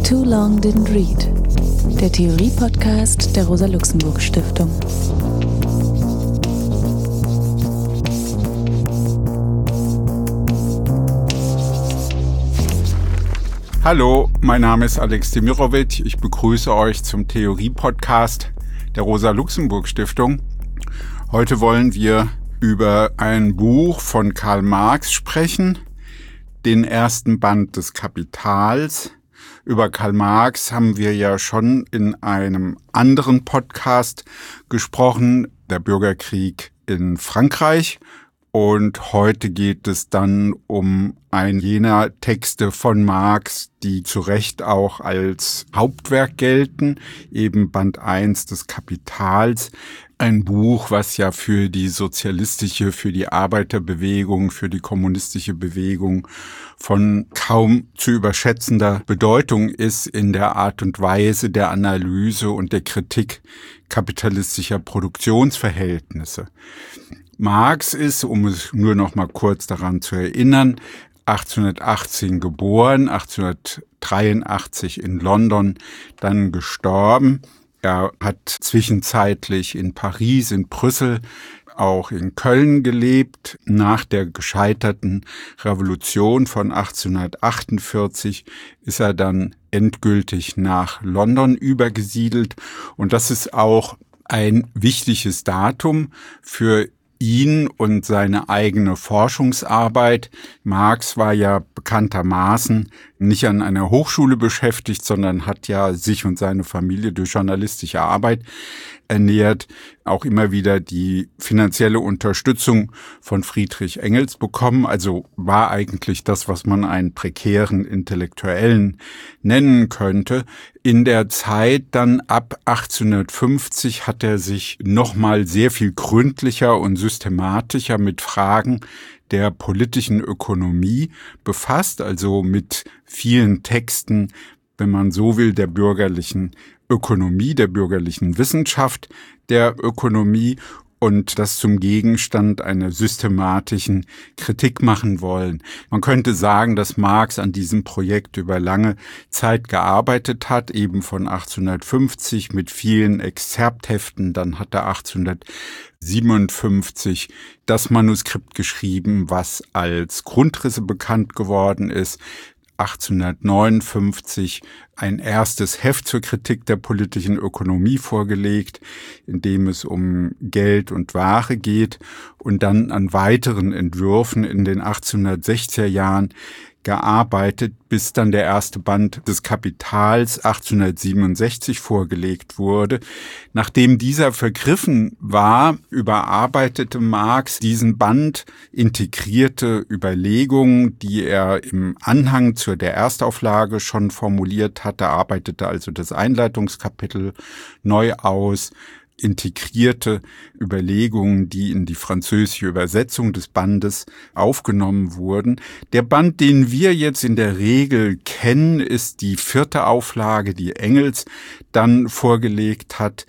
Too Long Didn't Read, der Theorie-Podcast der Rosa-Luxemburg-Stiftung. Hallo, mein Name ist Alex Demirovic. Ich begrüße euch zum Theorie-Podcast der Rosa-Luxemburg-Stiftung. Heute wollen wir über ein Buch von Karl Marx sprechen, den ersten Band des Kapitals. Über Karl Marx haben wir ja schon in einem anderen Podcast gesprochen, der Bürgerkrieg in Frankreich. Und heute geht es dann um einen jener Texte von Marx, die zu Recht auch als Hauptwerk gelten, eben Band 1 des Kapitals. Ein Buch, was ja für die sozialistische, für die Arbeiterbewegung, für die kommunistische Bewegung von kaum zu überschätzender Bedeutung ist in der Art und Weise der Analyse und der Kritik kapitalistischer Produktionsverhältnisse. Marx ist, um es nur noch mal kurz daran zu erinnern, 1818 geboren, 1883 in London dann gestorben. Er hat zwischenzeitlich in Paris, in Brüssel, auch in Köln gelebt. Nach der gescheiterten Revolution von 1848 ist er dann endgültig nach London übergesiedelt. Und das ist auch ein wichtiges Datum für ihn und seine eigene Forschungsarbeit. Marx war ja bekanntermaßen nicht an einer Hochschule beschäftigt, sondern hat ja sich und seine Familie durch journalistische Arbeit ernährt, auch immer wieder die finanzielle Unterstützung von Friedrich Engels bekommen, also war eigentlich das, was man einen prekären Intellektuellen nennen könnte. In der Zeit dann ab 1850 hat er sich nochmal sehr viel gründlicher und systematischer mit Fragen der politischen Ökonomie befasst, also mit vielen Texten, wenn man so will, der bürgerlichen Ökonomie, der bürgerlichen Wissenschaft der Ökonomie und das zum Gegenstand einer systematischen Kritik machen wollen. Man könnte sagen, dass Marx an diesem Projekt über lange Zeit gearbeitet hat, eben von 1850 mit vielen Exzerptheften, dann hat er 1857 das Manuskript geschrieben, was als Grundrisse bekannt geworden ist. 1859 ein erstes Heft zur Kritik der politischen Ökonomie vorgelegt, in dem es um Geld und Ware geht und dann an weiteren Entwürfen in den 1860er Jahren gearbeitet, bis dann der erste Band des Kapitals 1867 vorgelegt wurde. Nachdem dieser vergriffen war, überarbeitete Marx diesen Band, integrierte Überlegungen, die er im Anhang zu der Erstauflage schon formuliert hatte, arbeitete also das Einleitungskapitel neu aus, integrierte Überlegungen, die in die französische Übersetzung des Bandes aufgenommen wurden. Der Band, den wir jetzt in der Regel kennen, ist die 4. Auflage, die Engels dann vorgelegt hat,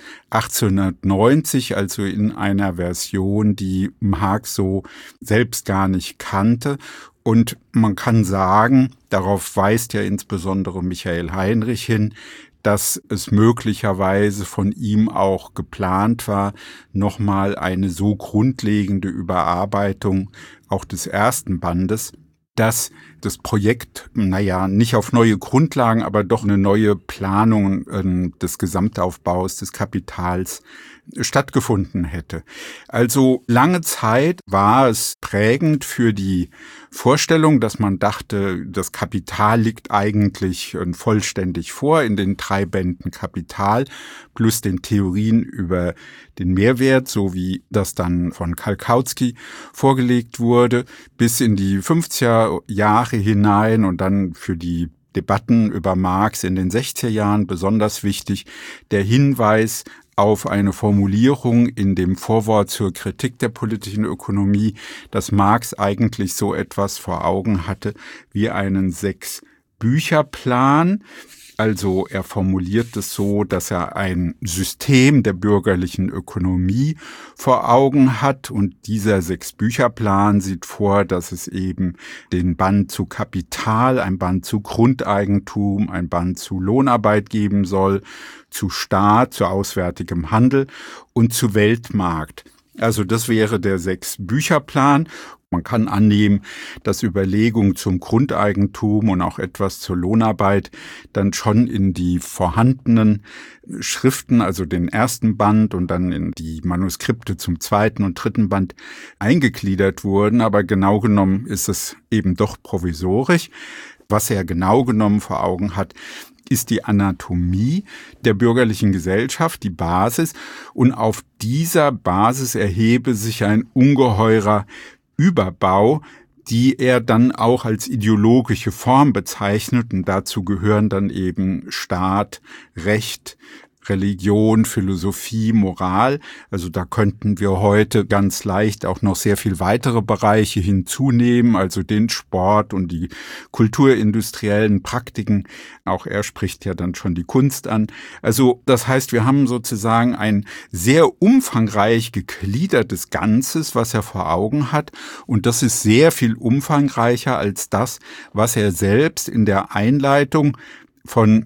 1890, also in einer Version, die Marx so selbst gar nicht kannte. Und man kann sagen, darauf weist ja insbesondere Michael Heinrich hin, dass es möglicherweise von ihm auch geplant war, nochmal eine so grundlegende Überarbeitung auch des ersten Bandes, dass das Projekt, nicht auf neue Grundlagen, aber doch eine neue Planung des Gesamtaufbaus des Kapitals stattgefunden hätte. Also lange Zeit war es prägend für die Vorstellung, dass man dachte, das Kapital liegt eigentlich vollständig vor in den 3 Bänden Kapital plus den Theorien über den Mehrwert, so wie das dann von Karl Kautsky vorgelegt wurde, bis in die 50er Jahre hinein und dann für die Debatten über Marx in den 60er Jahren besonders wichtig, der Hinweis auf eine Formulierung in dem Vorwort zur Kritik der politischen Ökonomie, dass Marx eigentlich so etwas vor Augen hatte wie einen 6-Bücherplan. Also er formuliert es so, dass er ein System der bürgerlichen Ökonomie vor Augen hat und dieser 6-Bücher-Plan sieht vor, dass es eben den Band zu Kapital, ein Band zu Grundeigentum, ein Band zu Lohnarbeit geben soll, zu Staat, zu auswärtigem Handel und zu Weltmarkt. Also das wäre der 6-Bücher-Plan. Man kann annehmen, dass Überlegungen zum Grundeigentum und auch etwas zur Lohnarbeit dann schon in die vorhandenen Schriften, also den ersten Band und dann in die Manuskripte zum 2. und 3. Band eingegliedert wurden. Aber genau genommen ist es eben doch provisorisch. Was er genau genommen vor Augen hat, ist die Anatomie der bürgerlichen Gesellschaft, die Basis. Und auf dieser Basis erhebe sich ein ungeheurer Überbau, die er dann auch als ideologische Form bezeichnet. Und dazu gehören dann eben Staat, Recht, Religion, Philosophie, Moral. Also da könnten wir heute ganz leicht auch noch sehr viel weitere Bereiche hinzunehmen, also den Sport und die kulturindustriellen Praktiken. Auch er spricht ja dann schon die Kunst an. Also das heißt, wir haben sozusagen ein sehr umfangreich gegliedertes Ganzes, was er vor Augen hat. Und das ist sehr viel umfangreicher als das, was er selbst in der Einleitung von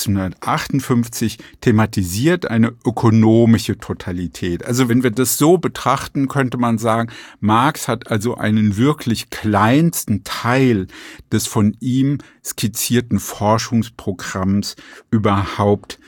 1858 thematisiert, eine ökonomische Totalität. Also wenn wir das so betrachten, könnte man sagen, Marx hat also einen wirklich kleinsten Teil des von ihm skizzierten Forschungsprogramms überhaupt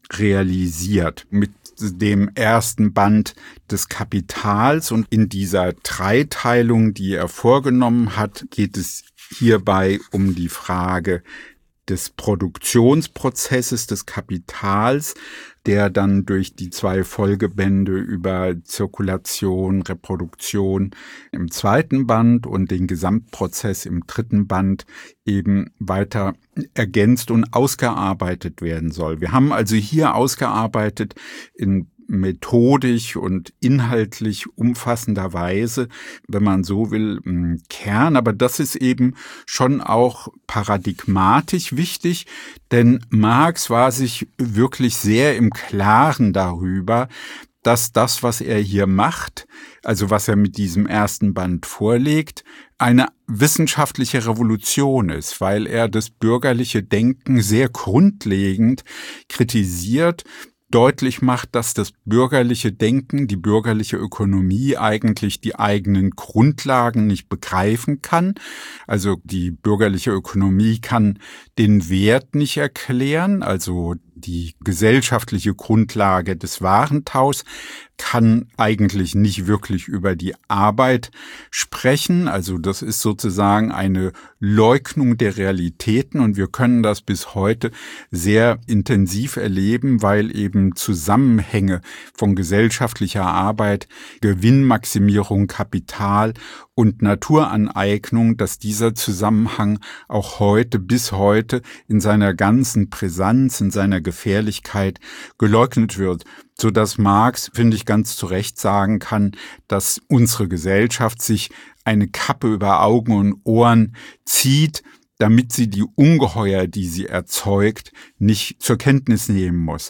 realisiert. Mit dem ersten Band des Kapitals und in dieser Dreiteilung, die er vorgenommen hat, geht es hierbei um die Frage des Produktionsprozesses des Kapitals, der dann durch die 2 Folgebände über Zirkulation, Reproduktion im 2. Band und den Gesamtprozess im 3. Band eben weiter ergänzt und ausgearbeitet werden soll. Wir haben also hier ausgearbeitet in methodisch und inhaltlich umfassender Weise, wenn man so will, im Kern. Aber das ist eben schon auch paradigmatisch wichtig, denn Marx war sich wirklich sehr im Klaren darüber, dass das, was er hier macht, also was er mit diesem ersten Band vorlegt, eine wissenschaftliche Revolution ist, weil er das bürgerliche Denken sehr grundlegend kritisiert, deutlich macht, dass das bürgerliche Denken, die bürgerliche Ökonomie eigentlich die eigenen Grundlagen nicht begreifen kann. Also die bürgerliche Ökonomie kann den Wert nicht erklären, also die gesellschaftliche Grundlage des Warentauschs kann eigentlich nicht wirklich über die Arbeit sprechen. Also das ist sozusagen eine Leugnung der Realitäten und wir können das bis heute sehr intensiv erleben, weil eben Zusammenhänge von gesellschaftlicher Arbeit, Gewinnmaximierung, Kapital und Naturaneignung, dass dieser Zusammenhang auch heute, bis heute in seiner ganzen Brisanz, in seiner Gefährlichkeit geleugnet wird, so dass Marx, finde ich, ganz zu Recht sagen kann, dass unsere Gesellschaft sich eine Kappe über Augen und Ohren zieht, damit sie die Ungeheuer, die sie erzeugt, nicht zur Kenntnis nehmen muss.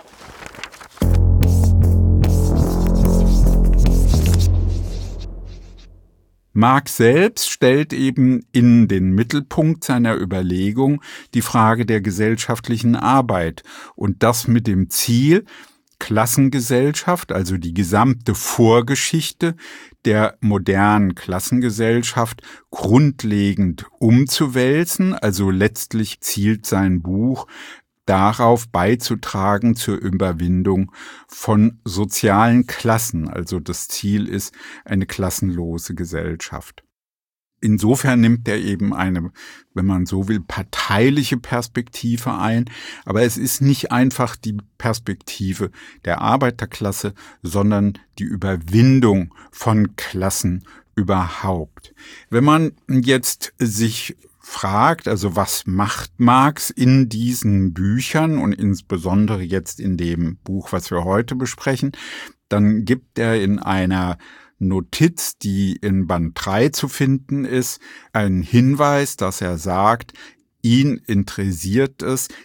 Marx selbst stellt eben in den Mittelpunkt seiner Überlegung die Frage der gesellschaftlichen Arbeit und das mit dem Ziel, Klassengesellschaft, also die gesamte Vorgeschichte der modernen Klassengesellschaft grundlegend umzuwälzen. Also letztlich zielt sein Buch darauf beizutragen zur Überwindung von sozialen Klassen. Also das Ziel ist eine klassenlose Gesellschaft. Insofern nimmt er eben eine, wenn man so will, parteiliche Perspektive ein. Aber es ist nicht einfach die Perspektive der Arbeiterklasse, sondern die Überwindung von Klassen überhaupt. Wenn man jetzt sich fragt, also was macht Marx in diesen Büchern und insbesondere jetzt in dem Buch, was wir heute besprechen, dann gibt er in einer Notiz, die in Band 3 zu finden ist, einen Hinweis, dass er sagt, ihn interessiert es, die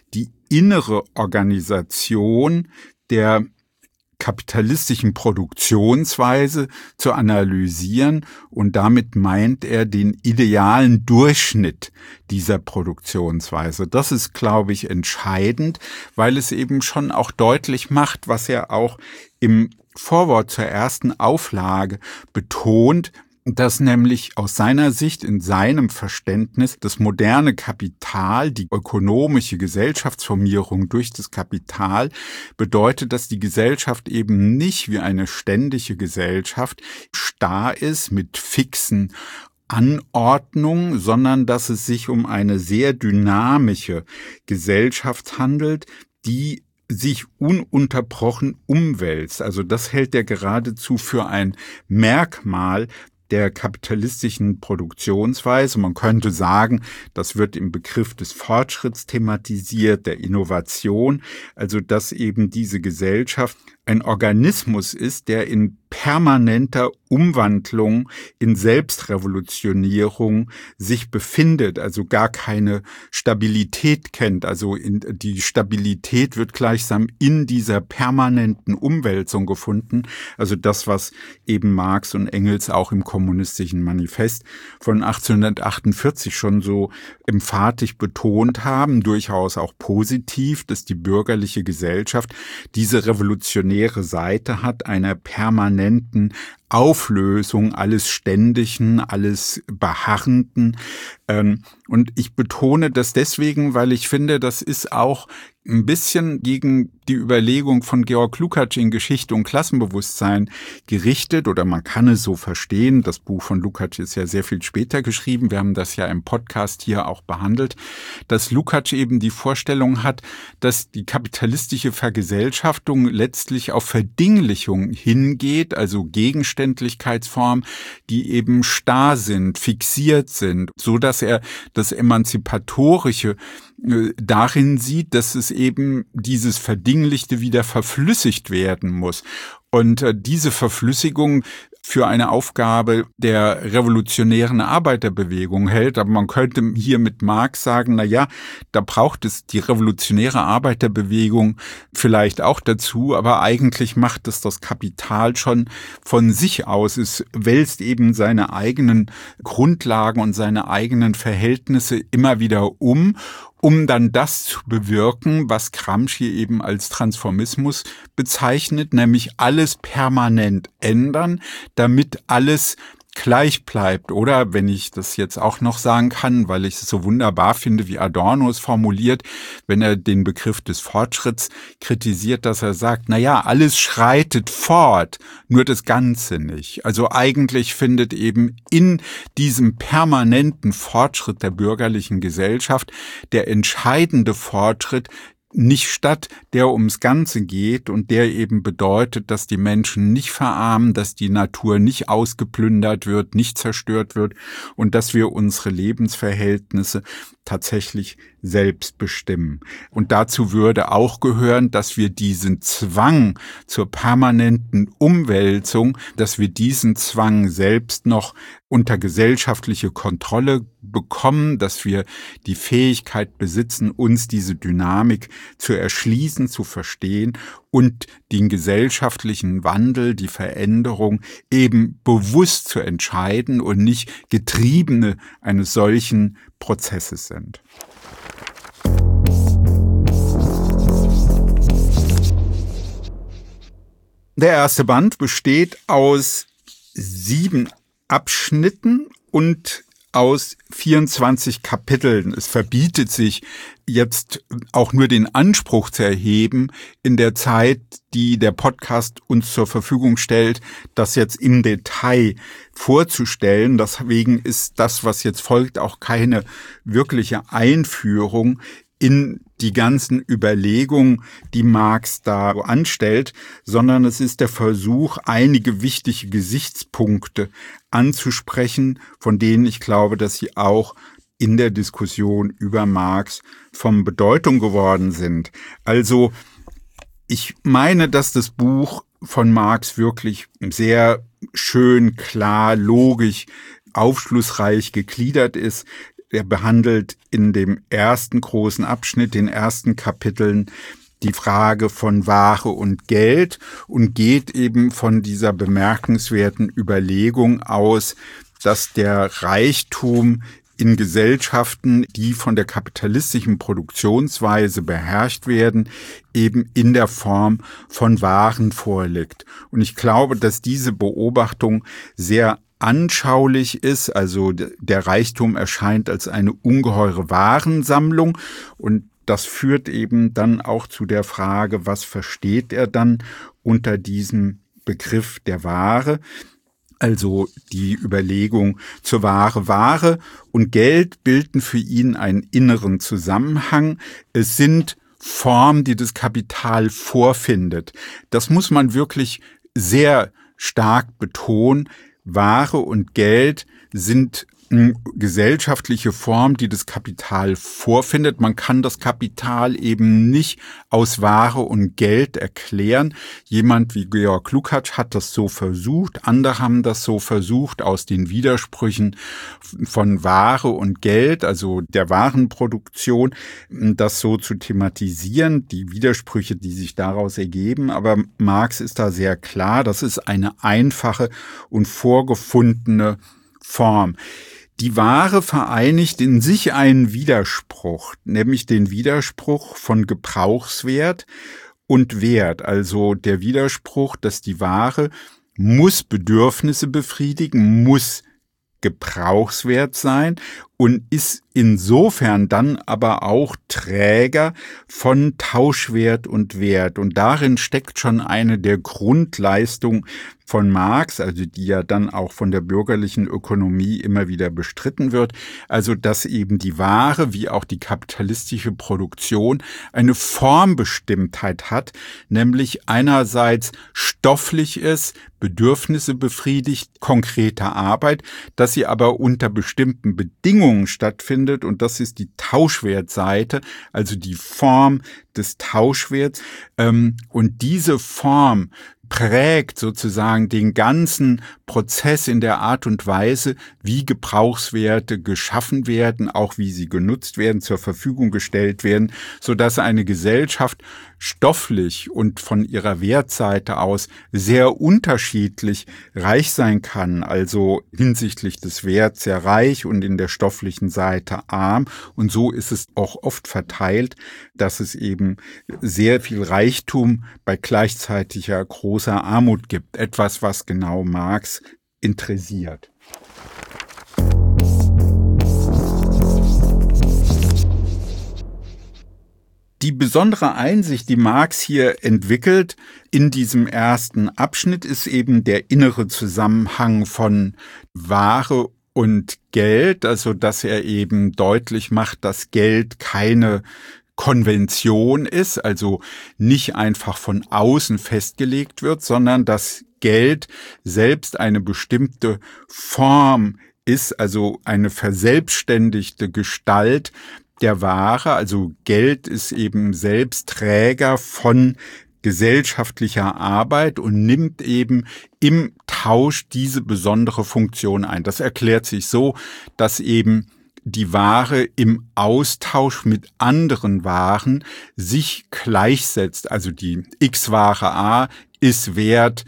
innere Organisation der kapitalistischen Produktionsweise zu analysieren, und damit meint er den idealen Durchschnitt dieser Produktionsweise. Das ist, glaube ich, entscheidend, weil es eben schon auch deutlich macht, was er auch im Vorwort zur ersten Auflage betont, dass nämlich aus seiner Sicht, in seinem Verständnis, das moderne Kapital, die ökonomische Gesellschaftsformierung durch das Kapital bedeutet, dass die Gesellschaft eben nicht wie eine ständige Gesellschaft starr ist mit fixen Anordnungen, sondern dass es sich um eine sehr dynamische Gesellschaft handelt, die sich ununterbrochen umwälzt. Also das hält er geradezu für ein Merkmal der kapitalistischen Produktionsweise. Man könnte sagen, das wird im Begriff des Fortschritts thematisiert, der Innovation, also dass eben diese Gesellschaft ein Organismus ist, der in permanenter Umwandlung, in Selbstrevolutionierung sich befindet, also gar keine Stabilität kennt. Also die Stabilität wird gleichsam in dieser permanenten Umwälzung gefunden. Also das, was eben Marx und Engels auch im Kommunistischen Manifest von 1848 schon so emphatisch betont haben, durchaus auch positiv, dass die bürgerliche Gesellschaft diese revolutionäre Seite hat, einer permanenten Auflösung alles Ständigen, alles Beharrenden. Und ich betone das deswegen, weil ich finde, das ist auch ein bisschen gegen die Überlegung von Georg Lukács in Geschichte und Klassenbewusstsein gerichtet, oder man kann es so verstehen. Das Buch von Lukács ist ja sehr viel später geschrieben. Wir haben das ja im Podcast hier auch behandelt, dass Lukács eben die Vorstellung hat, dass die kapitalistische Vergesellschaftung letztlich auf Verdinglichung hingeht, also Gegenständlichkeitsformen, die eben starr sind, fixiert sind, so dass er das Emanzipatorische darin sieht, dass es eben dieses Verdinglichte wieder verflüssigt werden muss. Und diese Verflüssigung für eine Aufgabe der revolutionären Arbeiterbewegung hält. Aber man könnte hier mit Marx sagen, na ja, da braucht es die revolutionäre Arbeiterbewegung vielleicht auch dazu, aber eigentlich macht es das Kapital schon von sich aus. Es wälzt eben seine eigenen Grundlagen und seine eigenen Verhältnisse immer wieder um dann das zu bewirken, was Gramsci eben als Transformismus bezeichnet, nämlich alles permanent ändern, damit alles gleich bleibt. Oder, wenn ich das jetzt auch noch sagen kann, weil ich es so wunderbar finde, wie Adorno es formuliert, wenn er den Begriff des Fortschritts kritisiert, dass er sagt, na ja, alles schreitet fort, nur das Ganze nicht. Also eigentlich findet eben in diesem permanenten Fortschritt der bürgerlichen Gesellschaft der entscheidende Fortschritt nicht statt, der ums Ganze geht und der eben bedeutet, dass die Menschen nicht verarmen, dass die Natur nicht ausgeplündert wird, nicht zerstört wird und dass wir unsere Lebensverhältnisse tatsächlich selbst bestimmen. Und dazu würde auch gehören, dass wir diesen Zwang zur permanenten Umwälzung, dass wir diesen Zwang selbst noch unter gesellschaftliche Kontrolle bekommen, dass wir die Fähigkeit besitzen, uns diese Dynamik zu erschließen, zu verstehen und den gesellschaftlichen Wandel, die Veränderung eben bewusst zu entscheiden und nicht Getriebene eines solchen Prozesses sind. Der erste Band besteht aus 7 Abschnitten und aus 24 Kapiteln. Es verbietet sich jetzt auch nur den Anspruch zu erheben, in der Zeit, die der Podcast uns zur Verfügung stellt, das jetzt im Detail vorzustellen. Deswegen ist das, was jetzt folgt, auch keine wirkliche Einführung in die ganzen Überlegungen, die Marx da anstellt, sondern es ist der Versuch, einige wichtige Gesichtspunkte anzusprechen, von denen ich glaube, dass sie auch in der Diskussion über Marx von Bedeutung geworden sind. Also ich meine, dass das Buch von Marx wirklich sehr schön, klar, logisch, aufschlussreich gegliedert ist. er behandelt in dem ersten großen Abschnitt, den ersten Kapiteln, die Frage von Ware und Geld und geht eben von dieser bemerkenswerten Überlegung aus, dass der Reichtum in Gesellschaften, die von der kapitalistischen Produktionsweise beherrscht werden, eben in der Form von Waren vorliegt. Und ich glaube, dass diese Beobachtung sehr anschaulich ist. Also der Reichtum erscheint als eine ungeheure Warensammlung und das führt eben dann auch zu der Frage, was versteht er dann unter diesem Begriff der Ware? Also die Überlegung zur Ware. Ware und Geld bilden für ihn einen inneren Zusammenhang. Es sind Formen, die das Kapital vorfindet. Das muss man wirklich sehr stark betonen. Ware und Geld sind gesellschaftliche Form, die das Kapital vorfindet. Man kann das Kapital eben nicht aus Ware und Geld erklären. Jemand wie Georg Lukács hat das so versucht. Andere haben das so versucht, aus den Widersprüchen von Ware und Geld, also der Warenproduktion, das so zu thematisieren, die Widersprüche, die sich daraus ergeben. Aber Marx ist da sehr klar. Das ist eine einfache und vorgefundene Form. Die Ware vereinigt in sich einen Widerspruch, nämlich den Widerspruch von Gebrauchswert und Wert. Also der Widerspruch, dass die Ware muss Bedürfnisse befriedigen, muss gebrauchswert sein und ist insofern dann aber auch Träger von Tauschwert und Wert. Und darin steckt schon eine der Grundleistungen von Marx, also die ja dann auch von der bürgerlichen Ökonomie immer wieder bestritten wird, also dass eben die Ware wie auch die kapitalistische Produktion eine Formbestimmtheit hat, nämlich einerseits stofflich ist, Bedürfnisse befriedigt, konkrete Arbeit, dass sie aber unter bestimmten Bedingungen stattfindet und das ist die Tauschwertseite, also die Form des Tauschwerts und diese Form prägt sozusagen den ganzen Prozess in der Art und Weise, wie Gebrauchswerte geschaffen werden, auch wie sie genutzt werden, zur Verfügung gestellt werden, sodass eine Gesellschaft stofflich und von ihrer Wertseite aus sehr unterschiedlich reich sein kann, also hinsichtlich des Werts sehr reich und in der stofflichen Seite arm. Und so ist es auch oft verteilt, dass es eben sehr viel Reichtum bei gleichzeitiger großer Armut gibt. Etwas, was genau Marx interessiert. Die besondere Einsicht, die Marx hier entwickelt in diesem ersten Abschnitt, ist eben der innere Zusammenhang von Ware und Geld, also dass er eben deutlich macht, dass Geld keine Konvention ist, also nicht einfach von außen festgelegt wird, sondern dass Geld selbst eine bestimmte Form ist, also eine verselbstständigte Gestalt der Ware, also Geld ist eben selbst Träger von gesellschaftlicher Arbeit und nimmt eben im Tausch diese besondere Funktion ein. Das erklärt sich so, dass eben die Ware im Austausch mit anderen Waren sich gleichsetzt. Also die X-Ware A ist wert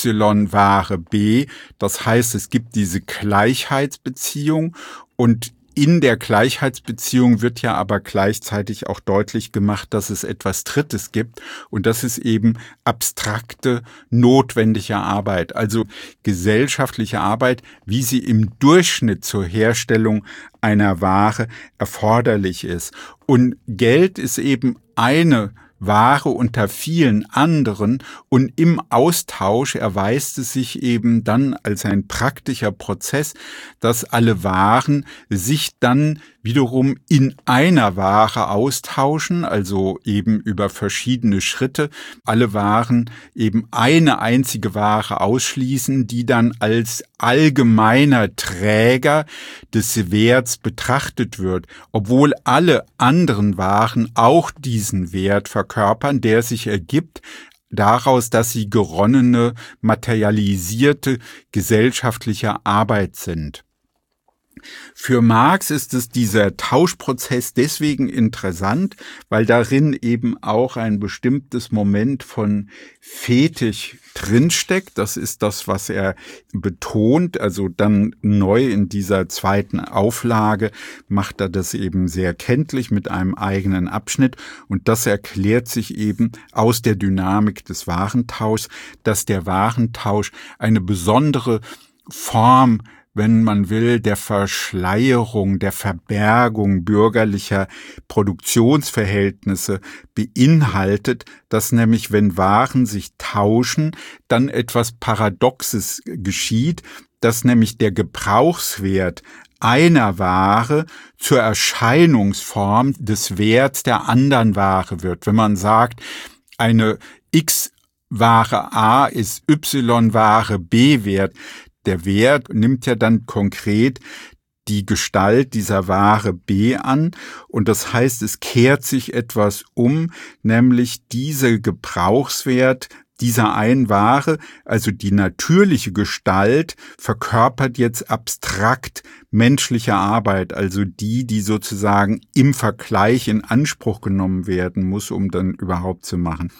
Y-Ware B. Das heißt, es gibt diese Gleichheitsbeziehung und in der Gleichheitsbeziehung wird ja aber gleichzeitig auch deutlich gemacht, dass es etwas Drittes gibt und das ist eben abstrakte, notwendige Arbeit, also gesellschaftliche Arbeit, wie sie im Durchschnitt zur Herstellung einer Ware erforderlich ist. Und Geld ist eben eine Ware unter vielen anderen und im Austausch erweist es sich eben dann als ein praktischer Prozess, dass alle Waren sich dann wiederum in einer Ware austauschen, also eben über verschiedene Schritte, alle Waren eben eine einzige Ware ausschließen, die dann als allgemeiner Träger des Werts betrachtet wird, obwohl alle anderen Waren auch diesen Wert verkörpern, der sich ergibt daraus, dass sie geronnene, materialisierte gesellschaftliche Arbeit sind. Für Marx ist es dieser Tauschprozess deswegen interessant, weil darin eben auch ein bestimmtes Moment von Fetisch drinsteckt. Das ist das, was er betont. Also dann neu in dieser zweiten Auflage macht er das eben sehr kenntlich mit einem eigenen Abschnitt. Und das erklärt sich eben aus der Dynamik des Warentauschs, dass der Warentausch eine besondere Form, wenn man will, der Verschleierung, der Verbergung bürgerlicher Produktionsverhältnisse beinhaltet, dass nämlich, wenn Waren sich tauschen, dann etwas Paradoxes geschieht, dass nämlich der Gebrauchswert einer Ware zur Erscheinungsform des Werts der anderen Ware wird. Wenn man sagt, eine X-Ware A ist Y-Ware B wert, der Wert nimmt ja dann konkret die Gestalt dieser Ware B an und das heißt, es kehrt sich etwas um, nämlich dieser Gebrauchswert dieser einen Ware, also die natürliche Gestalt, verkörpert jetzt abstrakt menschliche Arbeit, also die sozusagen im Vergleich in Anspruch genommen werden muss, um dann überhaupt zu machen.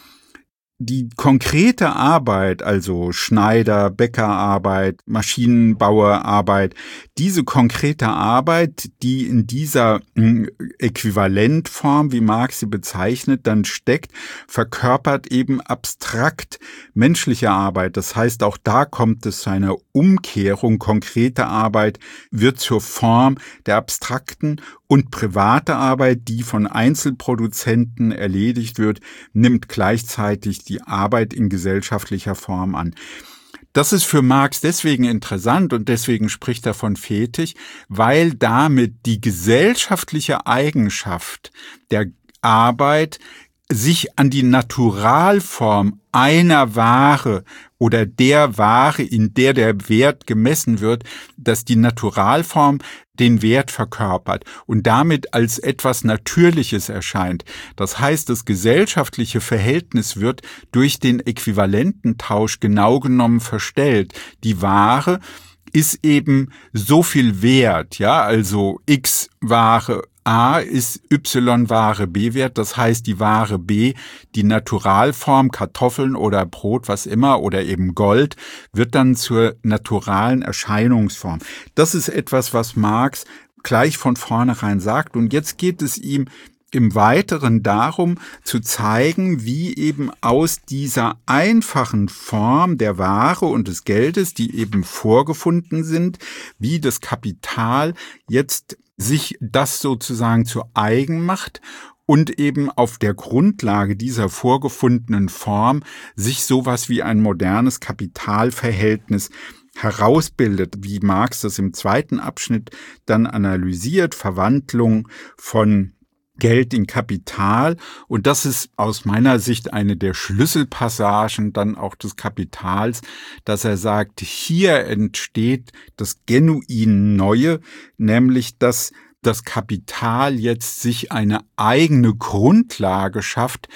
Die konkrete Arbeit, also Schneider, Bäckerarbeit, Maschinenbauerarbeit, diese konkrete Arbeit, die in dieser Äquivalentform, wie Marx sie bezeichnet, dann steckt, verkörpert eben abstrakt menschliche Arbeit. Das heißt, auch da kommt es zu einer Umkehrung. Konkrete Arbeit wird zur Form der abstrakten und private Arbeit, die von Einzelproduzenten erledigt wird, nimmt gleichzeitig die Arbeit in gesellschaftlicher Form an. Das ist für Marx deswegen interessant und deswegen spricht er von Fetisch, weil damit die gesellschaftliche Eigenschaft der Arbeit sich an die Naturalform einer Ware oder der Ware, in der der Wert gemessen wird, dass die Naturalform den Wert verkörpert und damit als etwas Natürliches erscheint. Das heißt, das gesellschaftliche Verhältnis wird durch den Äquivalententausch genau genommen verstellt. Die Ware ist eben so viel wert, ja, also X Ware A ist Y-Ware B wert, das heißt die Ware B, die Naturalform, Kartoffeln oder Brot, was immer, oder eben Gold, wird dann zur naturalen Erscheinungsform. Das ist etwas, was Marx gleich von vornherein sagt. Und jetzt geht es ihm im Weiteren darum, zu zeigen, wie eben aus dieser einfachen Form der Ware und des Geldes, die eben vorgefunden sind, wie das Kapital jetzt sich das sozusagen zu eigen macht und eben auf der Grundlage dieser vorgefundenen Form sich sowas wie ein modernes Kapitalverhältnis herausbildet, wie Marx das im zweiten Abschnitt dann analysiert, Verwandlung von Geld in Kapital. Und das ist aus meiner Sicht eine der Schlüsselpassagen dann auch des Kapitals, dass er sagt, hier entsteht das genuin Neue, nämlich dass das Kapital jetzt sich eine eigene Grundlage schafft,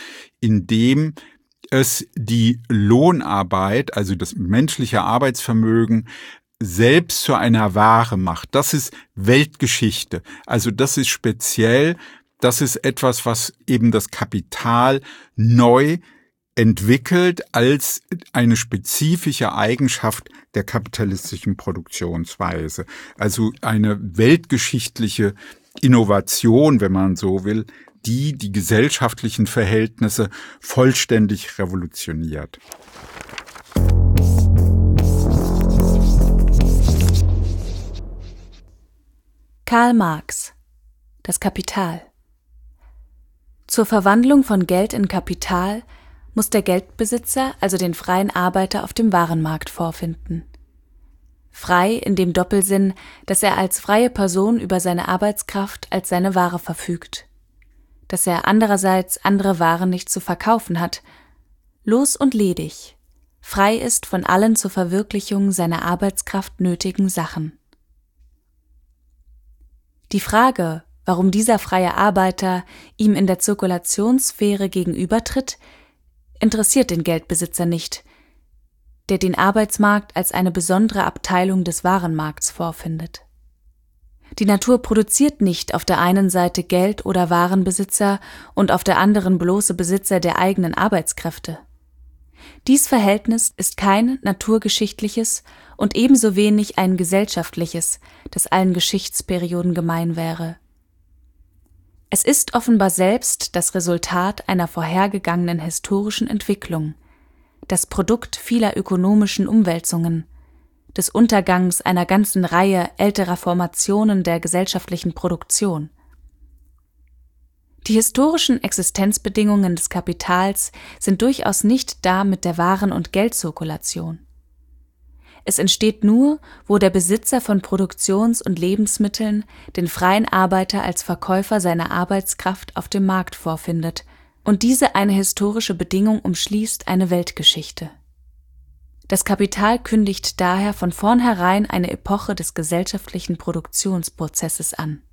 indem es die Lohnarbeit, also das menschliche Arbeitsvermögen, selbst zu einer Ware macht. Das ist Weltgeschichte. Also das ist speziell. Das ist etwas, was eben das Kapital neu entwickelt als eine spezifische Eigenschaft der kapitalistischen Produktionsweise. Also eine weltgeschichtliche Innovation, wenn man so will, die gesellschaftlichen Verhältnisse vollständig revolutioniert. Karl Marx, das Kapital. Zur Verwandlung von Geld in Kapital muss der Geldbesitzer also den freien Arbeiter auf dem Warenmarkt vorfinden. Frei in dem Doppelsinn, dass er als freie Person über seine Arbeitskraft als seine Ware verfügt, dass er andererseits andere Waren nicht zu verkaufen hat, los und ledig, frei ist von allen zur Verwirklichung seiner Arbeitskraft nötigen Sachen. Die Frage, warum dieser freie Arbeiter ihm in der Zirkulationssphäre gegenübertritt, interessiert den Geldbesitzer nicht, der den Arbeitsmarkt als eine besondere Abteilung des Warenmarkts vorfindet. Die Natur produziert nicht auf der einen Seite Geld- oder Warenbesitzer und auf der anderen bloße Besitzer der eigenen Arbeitskräfte. Dies Verhältnis ist kein naturgeschichtliches und ebenso wenig ein gesellschaftliches, das allen Geschichtsperioden gemein wäre. Es ist offenbar selbst das Resultat einer vorhergegangenen historischen Entwicklung, das Produkt vieler ökonomischen Umwälzungen, des Untergangs einer ganzen Reihe älterer Formationen der gesellschaftlichen Produktion. Die historischen Existenzbedingungen des Kapitals sind durchaus nicht da mit der Waren- und Geldzirkulation. Es entsteht nur, wo der Besitzer von Produktions- und Lebensmitteln den freien Arbeiter als Verkäufer seiner Arbeitskraft auf dem Markt vorfindet und diese eine historische Bedingung umschließt eine Weltgeschichte. Das Kapital kündigt daher von vornherein eine Epoche des gesellschaftlichen Produktionsprozesses an.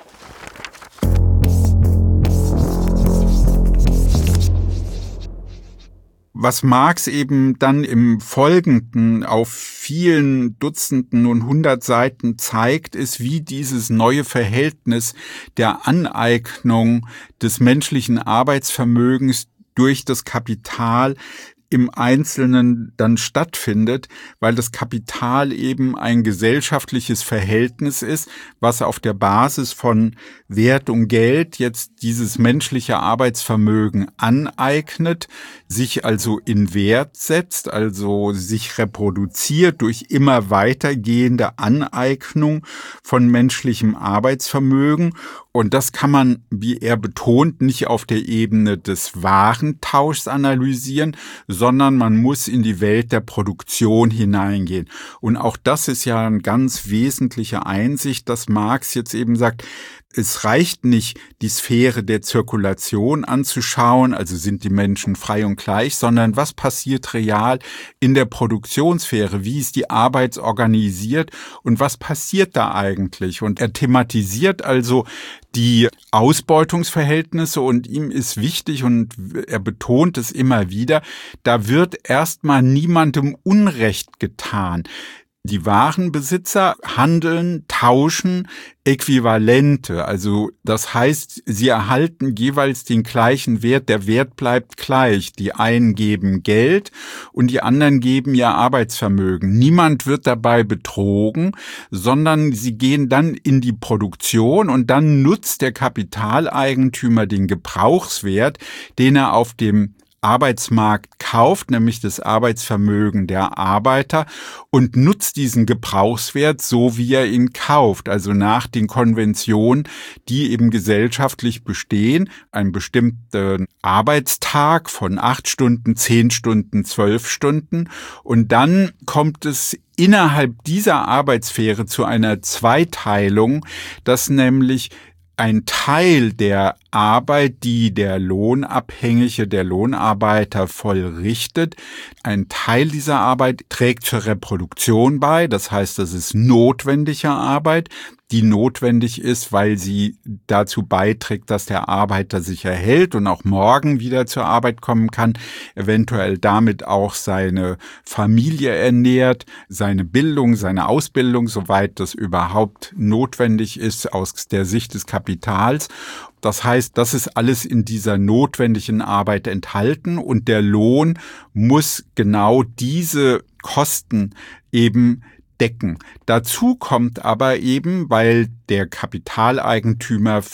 Was Marx eben dann im Folgenden auf vielen Dutzenden und 100 Seiten zeigt, ist, wie dieses neue Verhältnis der Aneignung des menschlichen Arbeitsvermögens durch das Kapital im Einzelnen dann stattfindet, weil das Kapital eben ein gesellschaftliches Verhältnis ist, was auf der Basis von Wert und Geld jetzt dieses menschliche Arbeitsvermögen aneignet, sich also in Wert setzt, also sich reproduziert durch immer weitergehende Aneignung von menschlichem Arbeitsvermögen. Und das kann man, wie er betont, nicht auf der Ebene des Warentauschs analysieren, sondern man muss in die Welt der Produktion hineingehen. Und auch das ist ja eine ganz wesentliche Einsicht, dass Marx jetzt eben sagt, es reicht nicht, die Sphäre der Zirkulation anzuschauen, also sind die Menschen frei und gleich, sondern was passiert real in der Produktionssphäre, wie ist die Arbeit organisiert und was passiert da eigentlich? Und er thematisiert also die Ausbeutungsverhältnisse und ihm ist wichtig und er betont es immer wieder, da wird erstmal niemandem Unrecht getan. Die Warenbesitzer handeln, tauschen Äquivalente, also das heißt, sie erhalten jeweils den gleichen Wert, der Wert bleibt gleich. Die einen geben Geld und die anderen geben ihr Arbeitsvermögen. Niemand wird dabei betrogen, sondern sie gehen dann in die Produktion und dann nutzt der Kapitaleigentümer den Gebrauchswert, den er auf dem Arbeitsmarkt kauft, nämlich das Arbeitsvermögen der Arbeiter und nutzt diesen Gebrauchswert so, wie er ihn kauft, also nach den Konventionen, die eben gesellschaftlich bestehen, einen bestimmten Arbeitstag von 8 Stunden, 10 Stunden, 12 Stunden und dann kommt es innerhalb dieser Arbeitssphäre zu einer Zweiteilung, dass nämlich ein Teil der Arbeit, die der Lohnabhängige, der Lohnarbeiter vollrichtet, ein Teil dieser Arbeit trägt zur Reproduktion bei, das heißt, das ist notwendige Arbeit, die notwendig ist, weil sie dazu beiträgt, dass der Arbeiter sich erhält und auch morgen wieder zur Arbeit kommen kann, eventuell damit auch seine Familie ernährt, seine Bildung, seine Ausbildung, soweit das überhaupt notwendig ist aus der Sicht des Kapitals. Das heißt, das ist alles in dieser notwendigen Arbeit enthalten und der Lohn muss genau diese Kosten eben decken. Dazu kommt aber eben, weil der Kapitaleigentümer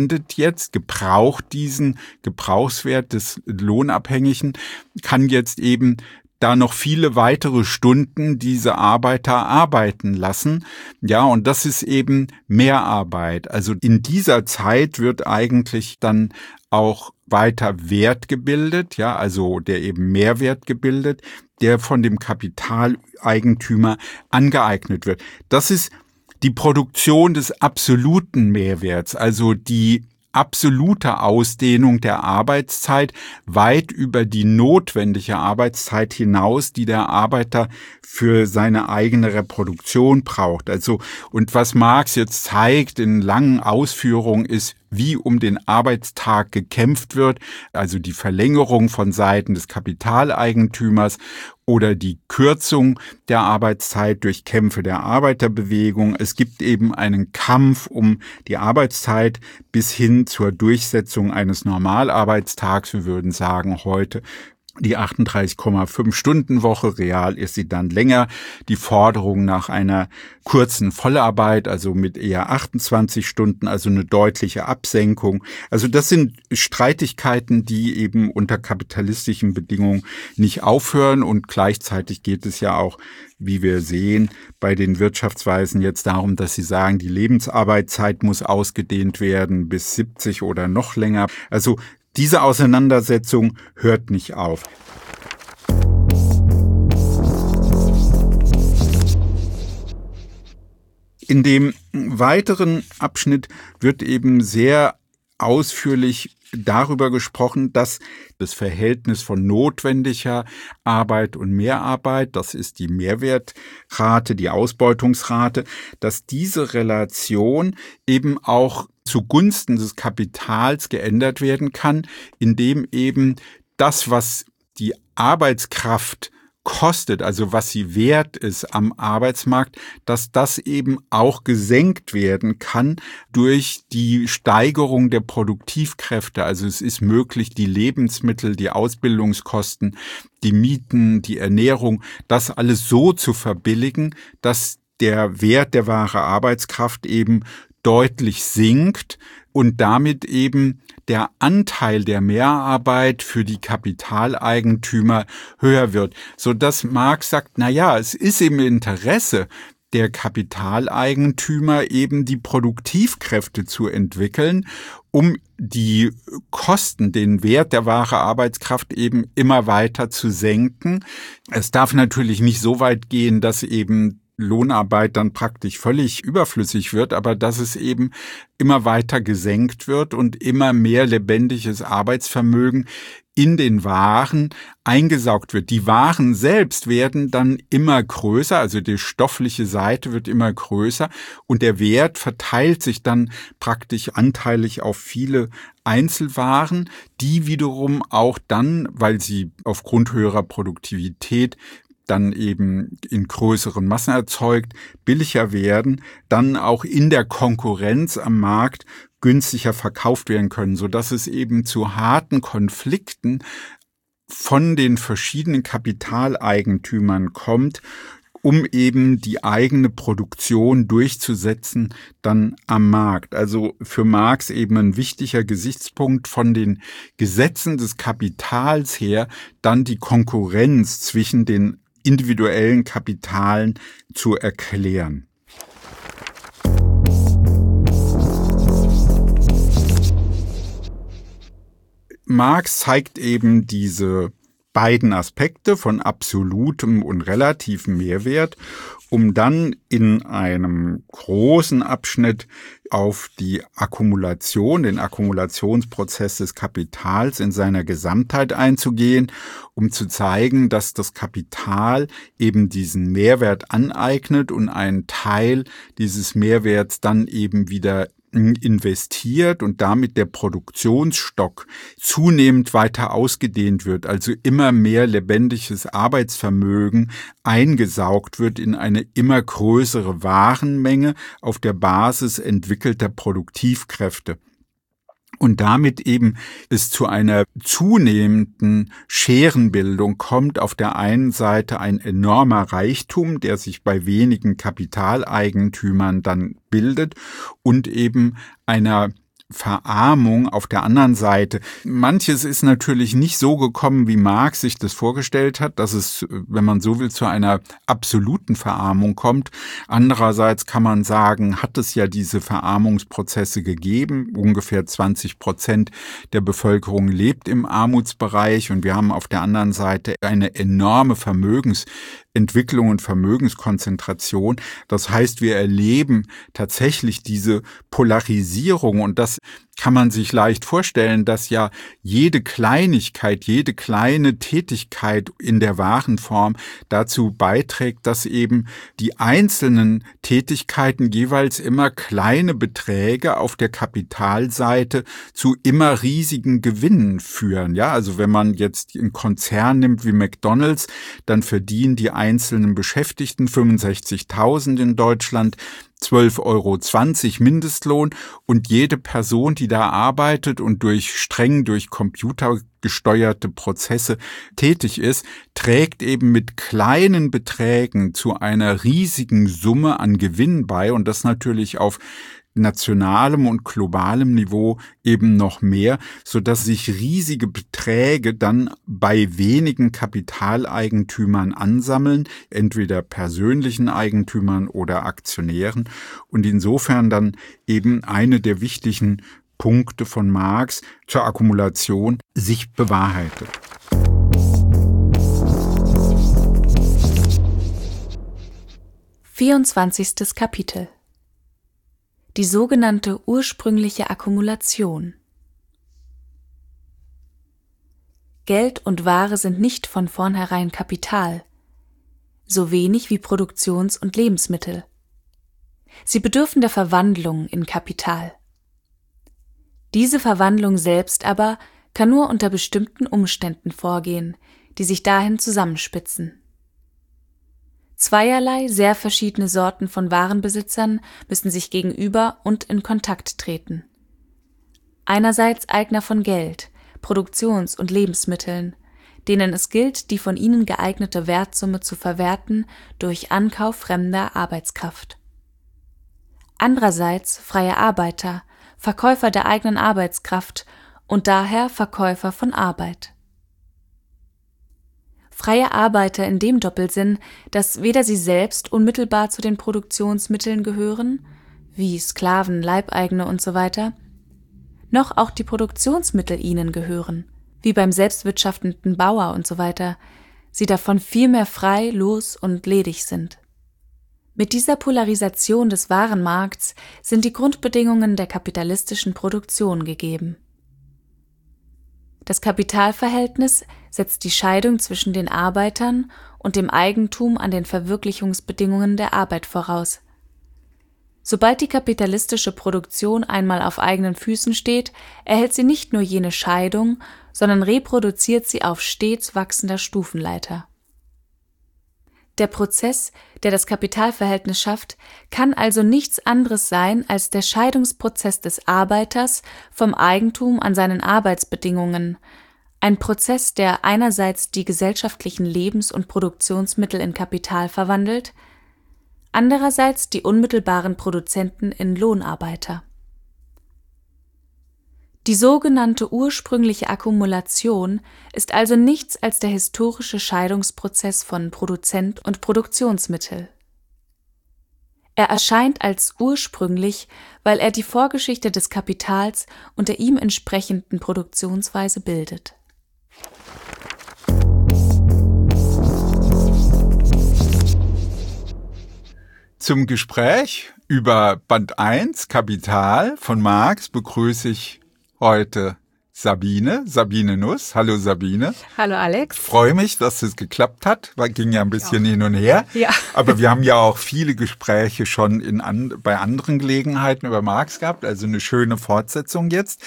gebraucht diesen Gebrauchswert des Lohnabhängigen, kann jetzt eben da noch viele weitere Stunden diese Arbeiter arbeiten lassen. Ja, und das ist eben Mehrarbeit. Also in dieser Zeit wird eigentlich dann auch weiter Wert gebildet, ja, also der eben Mehrwert gebildet, der von dem Kapitaleigentümer angeeignet wird. Das ist die Produktion des absoluten Mehrwerts, also die absolute Ausdehnung der Arbeitszeit weit über die notwendige Arbeitszeit hinaus, die der Arbeiter für seine eigene Reproduktion braucht. Also, und was Marx jetzt zeigt in langen Ausführungen ist, wie um den Arbeitstag gekämpft wird, also die Verlängerung von Seiten des Kapitaleigentümers oder die Kürzung der Arbeitszeit durch Kämpfe der Arbeiterbewegung. Es gibt eben einen Kampf um die Arbeitszeit bis hin zur Durchsetzung eines Normalarbeitstags. Wir würden sagen heute die 38,5-Stunden-Woche, real ist sie dann länger. Die Forderung nach einer kurzen Vollarbeit, also mit eher 28 Stunden, also eine deutliche Absenkung. Also das sind Streitigkeiten, die eben unter kapitalistischen Bedingungen nicht aufhören. Und gleichzeitig geht es ja auch, wie wir sehen, bei den Wirtschaftsweisen jetzt darum, dass sie sagen, die Lebensarbeitszeit muss ausgedehnt werden bis 70 oder noch länger. Also diese Auseinandersetzung hört nicht auf. In dem weiteren Abschnitt wird eben sehr ausführlich darüber gesprochen, dass das Verhältnis von notwendiger Arbeit und Mehrarbeit, das ist die Mehrwertrate, die Ausbeutungsrate, dass diese Relation eben auch zugunsten des Kapitals geändert werden kann, indem eben das, was die Arbeitskraft kostet, also was sie wert ist am Arbeitsmarkt, dass das eben auch gesenkt werden kann durch die Steigerung der Produktivkräfte. Also es ist möglich, die Lebensmittel, die Ausbildungskosten, die Mieten, die Ernährung, das alles so zu verbilligen, dass der Wert der wahren Arbeitskraft eben deutlich sinkt und damit eben der Anteil der Mehrarbeit für die Kapitaleigentümer höher wird, sodass Marx sagt, na ja, es ist im Interesse der Kapitaleigentümer eben die Produktivkräfte zu entwickeln, um die Kosten, den Wert der wahren Arbeitskraft eben immer weiter zu senken. Es darf natürlich nicht so weit gehen, dass eben Lohnarbeit dann praktisch völlig überflüssig wird, aber dass es eben immer weiter gesenkt wird und immer mehr lebendiges Arbeitsvermögen in den Waren eingesaugt wird. Die Waren selbst werden dann immer größer, also die stoffliche Seite wird immer größer und der Wert verteilt sich dann praktisch anteilig auf viele Einzelwaren, die wiederum auch dann, weil sie aufgrund höherer Produktivität dann eben in größeren Massen erzeugt, billiger werden, dann auch in der Konkurrenz am Markt günstiger verkauft werden können, sodass es eben zu harten Konflikten von den verschiedenen Kapitaleigentümern kommt, um eben die eigene Produktion durchzusetzen dann am Markt. Also für Marx eben ein wichtiger Gesichtspunkt von den Gesetzen des Kapitals her, dann die Konkurrenz zwischen den individuellen Kapitalen zu erklären. Marx zeigt eben diese beiden Aspekte von absolutem und relativem Mehrwert, um dann in einem großen Abschnitt auf die Akkumulation, den Akkumulationsprozess des Kapitals in seiner Gesamtheit einzugehen, um zu zeigen, dass das Kapital eben diesen Mehrwert aneignet und einen Teil dieses Mehrwerts dann eben wieder investiert und damit der Produktionsstock zunehmend weiter ausgedehnt wird, also immer mehr lebendiges Arbeitsvermögen eingesaugt wird in eine immer größere Warenmenge auf der Basis entwickelter Produktivkräfte. Und damit eben es zu einer zunehmenden Scherenbildung kommt. Auf der einen Seite ein enormer Reichtum, der sich bei wenigen Kapitaleigentümern dann bildet und eben einer Verarmung auf der anderen Seite. Manches ist natürlich nicht so gekommen, wie Marx sich das vorgestellt hat, dass es, wenn man so will, zu einer absoluten Verarmung kommt. Andererseits kann man sagen, hat es ja diese Verarmungsprozesse gegeben. Ungefähr 20% der Bevölkerung lebt im Armutsbereich und wir haben auf der anderen Seite eine enorme Vermögensentwicklung und Vermögenskonzentration. Das heißt, wir erleben tatsächlich diese Polarisierung und das kann man sich leicht vorstellen, dass ja jede Kleinigkeit, jede kleine Tätigkeit in der Warenform dazu beiträgt, dass eben die einzelnen Tätigkeiten jeweils immer kleine Beträge auf der Kapitalseite zu immer riesigen Gewinnen führen. Ja, also wenn man jetzt einen Konzern nimmt wie McDonald's, dann verdienen die einzelnen Beschäftigten 65.000 in Deutschland, 12,20 € Mindestlohn, und jede Person, die da arbeitet und durch computergesteuerte Prozesse tätig ist, trägt eben mit kleinen Beträgen zu einer riesigen Summe an Gewinn bei, und das natürlich auf nationalem und globalem Niveau eben noch mehr, sodass sich riesige Beträge dann bei wenigen Kapitaleigentümern ansammeln, entweder persönlichen Eigentümern oder Aktionären, und insofern dann eben eine der wichtigen Punkte von Marx zur Akkumulation sich bewahrheitet. Vierundzwanzigstes Kapitel: Die sogenannte ursprüngliche Akkumulation. Geld und Ware sind nicht von vornherein Kapital, so wenig wie Produktions- und Lebensmittel. Sie bedürfen der Verwandlung in Kapital. Diese Verwandlung selbst aber kann nur unter bestimmten Umständen vorgehen, die sich dahin zusammenspitzen. Zweierlei sehr verschiedene Sorten von Warenbesitzern müssen sich gegenüber und in Kontakt treten. Einerseits Eigner von Geld, Produktions- und Lebensmitteln, denen es gilt, die von ihnen geeignete Wertsumme zu verwerten durch Ankauf fremder Arbeitskraft. Andererseits freie Arbeiter, Verkäufer der eigenen Arbeitskraft und daher Verkäufer von Arbeit. Freie Arbeiter in dem Doppelsinn, dass weder sie selbst unmittelbar zu den Produktionsmitteln gehören, wie Sklaven, Leibeigene usw., noch auch die Produktionsmittel ihnen gehören, wie beim selbstwirtschaftenden Bauer usw., sie davon vielmehr frei, los und ledig sind. Mit dieser Polarisation des Warenmarkts sind die Grundbedingungen der kapitalistischen Produktion gegeben. Das Kapitalverhältnis setzt die Scheidung zwischen den Arbeitern und dem Eigentum an den Verwirklichungsbedingungen der Arbeit voraus. Sobald die kapitalistische Produktion einmal auf eigenen Füßen steht, erhält sie nicht nur jene Scheidung, sondern reproduziert sie auf stets wachsender Stufenleiter. Der Prozess, der das Kapitalverhältnis schafft, kann also nichts anderes sein als der Scheidungsprozess des Arbeiters vom Eigentum an seinen Arbeitsbedingungen, ein Prozess, der einerseits die gesellschaftlichen Lebens- und Produktionsmittel in Kapital verwandelt, andererseits die unmittelbaren Produzenten in Lohnarbeiter. Die sogenannte ursprüngliche Akkumulation ist also nichts als der historische Scheidungsprozess von Produzent und Produktionsmittel. Er erscheint als ursprünglich, weil er die Vorgeschichte des Kapitals und der ihm entsprechenden Produktionsweise bildet. Zum Gespräch über Band 1 Kapital von Marx begrüße ich heute Sabine Nuss. Hallo Sabine. Hallo Alex. Freue mich, dass es geklappt hat. Ging ja ein bisschen hin und her. Ja. Aber wir haben ja auch viele Gespräche schon bei anderen Gelegenheiten über Marx gehabt. Also eine schöne Fortsetzung jetzt.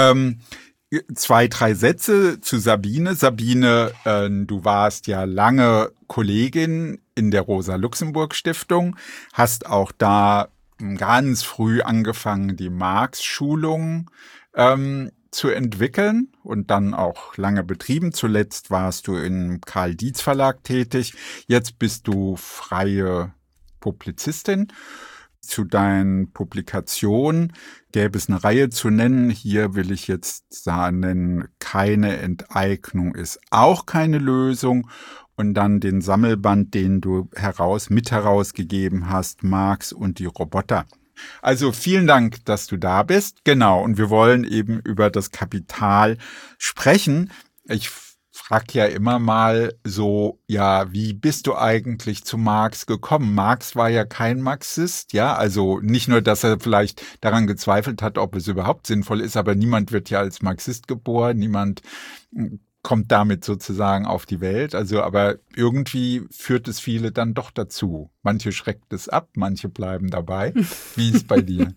2, 3 Sätze zu Sabine. Sabine, du warst ja lange Kollegin in der Rosa-Luxemburg-Stiftung, hast auch da ganz früh angefangen, die Marx-Schulung zu entwickeln und dann auch lange betrieben. Zuletzt warst du im Karl-Dietz-Verlag tätig. Jetzt bist du freie Publizistin. Zu deinen Publikationen gäbe es eine Reihe zu nennen. Hier will ich jetzt nennen, keine Enteignung ist auch keine Lösung. Und dann den Sammelband, den du mit herausgegeben hast, Marx und die Roboter. Also vielen Dank, dass du da bist. Genau, und wir wollen eben über das Kapital sprechen. Ich frage ja immer mal so, ja, wie bist du eigentlich zu Marx gekommen? Marx war ja kein Marxist, ja, also nicht nur, dass er vielleicht daran gezweifelt hat, ob es überhaupt sinnvoll ist, aber niemand wird ja als Marxist geboren, niemand kommt damit sozusagen auf die Welt. Also, aber irgendwie führt es viele dann doch dazu. Manche schreckt es ab, manche bleiben dabei. Wie ist es bei dir?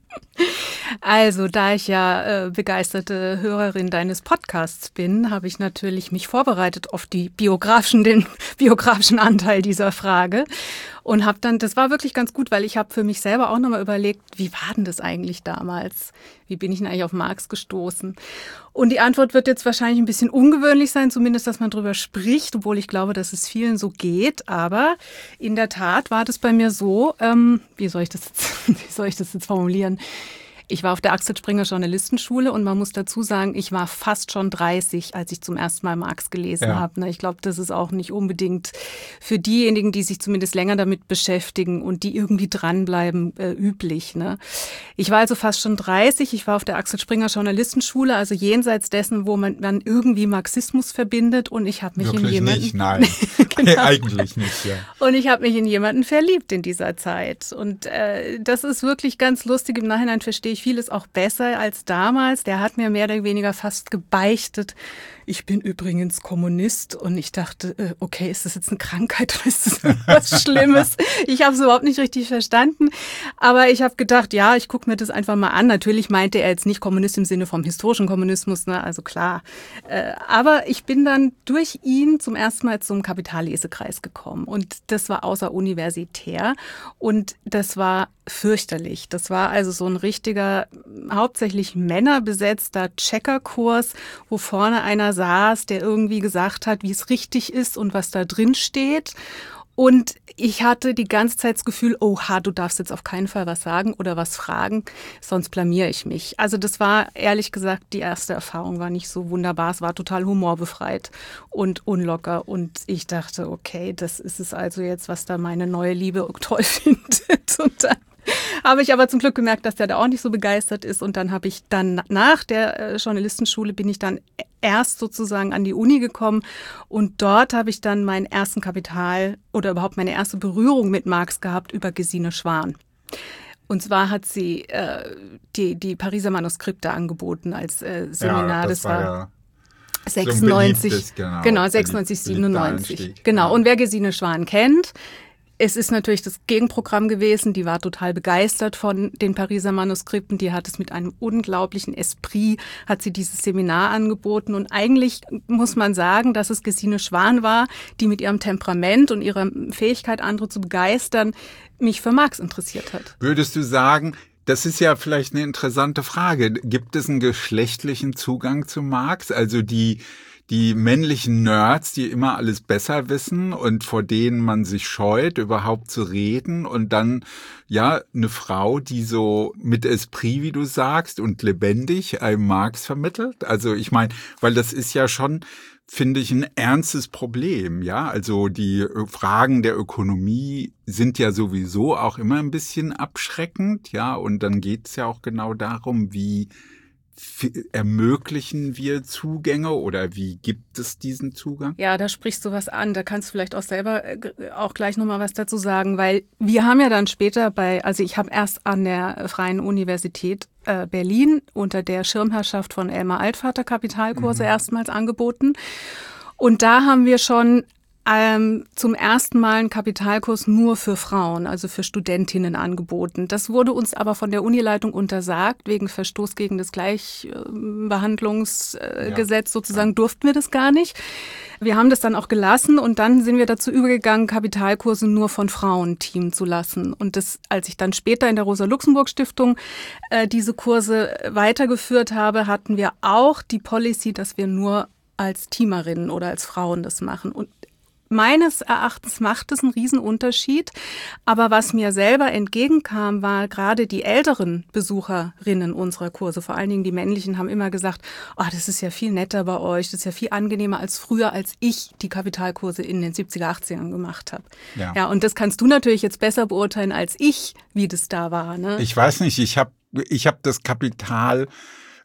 Also, da ich ja begeisterte Hörerin deines Podcasts bin, habe ich natürlich mich vorbereitet auf den biografischen Anteil dieser Frage und habe dann, das war wirklich ganz gut, weil ich habe für mich selber auch nochmal überlegt, wie war denn das eigentlich damals? Wie bin ich denn eigentlich auf Marx gestoßen? Und die Antwort wird jetzt wahrscheinlich ein bisschen ungewöhnlich sein, zumindest, dass man drüber spricht, obwohl ich glaube, dass es vielen so geht. Aber in der Tat war das bei mir so, wie soll ich das jetzt formulieren? Ich war auf der Axel Springer Journalistenschule und man muss dazu sagen, ich war fast schon 30, als ich zum ersten Mal Marx gelesen habe. Ich glaube, das ist auch nicht unbedingt für diejenigen, die sich zumindest länger damit beschäftigen und die irgendwie dranbleiben, üblich. Ne? Ich war also fast schon 30, ich war auf der Axel Springer Journalistenschule, also jenseits dessen, wo man irgendwie Marxismus verbindet und ich habe mich Wirklich in jemanden... nicht, nein. Genau. Eigentlich nicht, ja. Und ich habe mich in jemanden verliebt in dieser Zeit und das ist wirklich ganz lustig. Im Nachhinein verstehe ich vieles auch besser als damals. Der hat mir mehr oder weniger fast gebeichtet. Ich bin übrigens Kommunist und ich dachte, okay, ist das jetzt eine Krankheit oder ist das was Schlimmes? Ich habe es überhaupt nicht richtig verstanden, aber ich habe gedacht, ja, ich gucke mir das einfach mal an. Natürlich meinte er jetzt nicht Kommunist im Sinne vom historischen Kommunismus, ne? Also klar. Aber ich bin dann durch ihn zum ersten Mal zum Kapitallesekreis gekommen und das war außeruniversitär und das war fürchterlich. Das war also so ein richtiger, hauptsächlich männerbesetzter Checkerkurs, wo vorne einer saß, der irgendwie gesagt hat, wie es richtig ist und was da drin steht. Und ich hatte die ganze Zeit das Gefühl, oha, du darfst jetzt auf keinen Fall was sagen oder was fragen, sonst blamiere ich mich. Also das war, ehrlich gesagt, die erste Erfahrung war nicht so wunderbar. Es war total humorbefreit und unlocker. Und ich dachte, okay, das ist es also jetzt, was da meine neue Liebe toll findet. Und dann habe ich aber zum Glück gemerkt, dass der da auch nicht so begeistert ist. Und dann habe ich dann nach der Journalistenschule bin ich dann erst sozusagen an die Uni gekommen. Und dort habe ich dann meinen ersten Kapital oder überhaupt meine erste Berührung mit Marx gehabt über Gesine Schwan. Und zwar hat sie die Pariser Manuskripte angeboten als Seminar. Ja, das war ja 96, genau 96, 97. Genau. Und wer Gesine Schwan kennt, es ist natürlich das Gegenprogramm gewesen. Die war total begeistert von den Pariser Manuskripten. Die hat es mit einem unglaublichen Esprit, hat sie dieses Seminar angeboten. Und eigentlich muss man sagen, dass es Gesine Schwan war, die mit ihrem Temperament und ihrer Fähigkeit, andere zu begeistern, mich für Marx interessiert hat. Würdest du sagen, das ist ja vielleicht eine interessante Frage, gibt es einen geschlechtlichen Zugang zu Marx? Also die männlichen Nerds, die immer alles besser wissen und vor denen man sich scheut, überhaupt zu reden, und dann ja eine Frau, die so mit Esprit, wie du sagst, und lebendig einem Marx vermittelt. Also ich meine, weil das ist ja schon, finde ich, ein ernstes Problem, ja. Also die Fragen der Ökonomie sind ja sowieso auch immer ein bisschen abschreckend, ja. Und dann geht es ja auch genau darum, wie ermöglichen wir Zugänge oder wie gibt es diesen Zugang? Ja, da sprichst du was an. Da kannst du vielleicht auch selber auch gleich nochmal was dazu sagen, weil wir haben ja dann später also ich habe erst an der Freien Universität Berlin unter der Schirmherrschaft von Elmar Altvater Kapitalkurse erstmals angeboten. Und da haben wir schon zum ersten Mal einen Kapitalkurs nur für Frauen, also für Studentinnen angeboten. Das wurde uns aber von der Unileitung untersagt, wegen Verstoß gegen das Gleichbehandlungsgesetz sozusagen, durften wir das gar nicht. Wir haben das dann auch gelassen und dann sind wir dazu übergegangen, Kapitalkurse nur von Frauen teamen zu lassen. Und das, als ich dann später in der Rosa-Luxemburg-Stiftung diese Kurse weitergeführt habe, hatten wir auch die Policy, dass wir nur als Teamerinnen oder als Frauen das machen. Und meines Erachtens macht es einen Riesenunterschied. Aber was mir selber entgegenkam, war gerade die älteren Besucherinnen unserer Kurse, vor allen Dingen die männlichen, haben immer gesagt, oh, das ist ja viel netter bei euch, das ist ja viel angenehmer als früher, als ich die Kapitalkurse in den 70er, 80ern gemacht habe. Ja, und das kannst du natürlich jetzt besser beurteilen als ich, wie das da war. Ne? Ich weiß nicht, ich hab das Kapital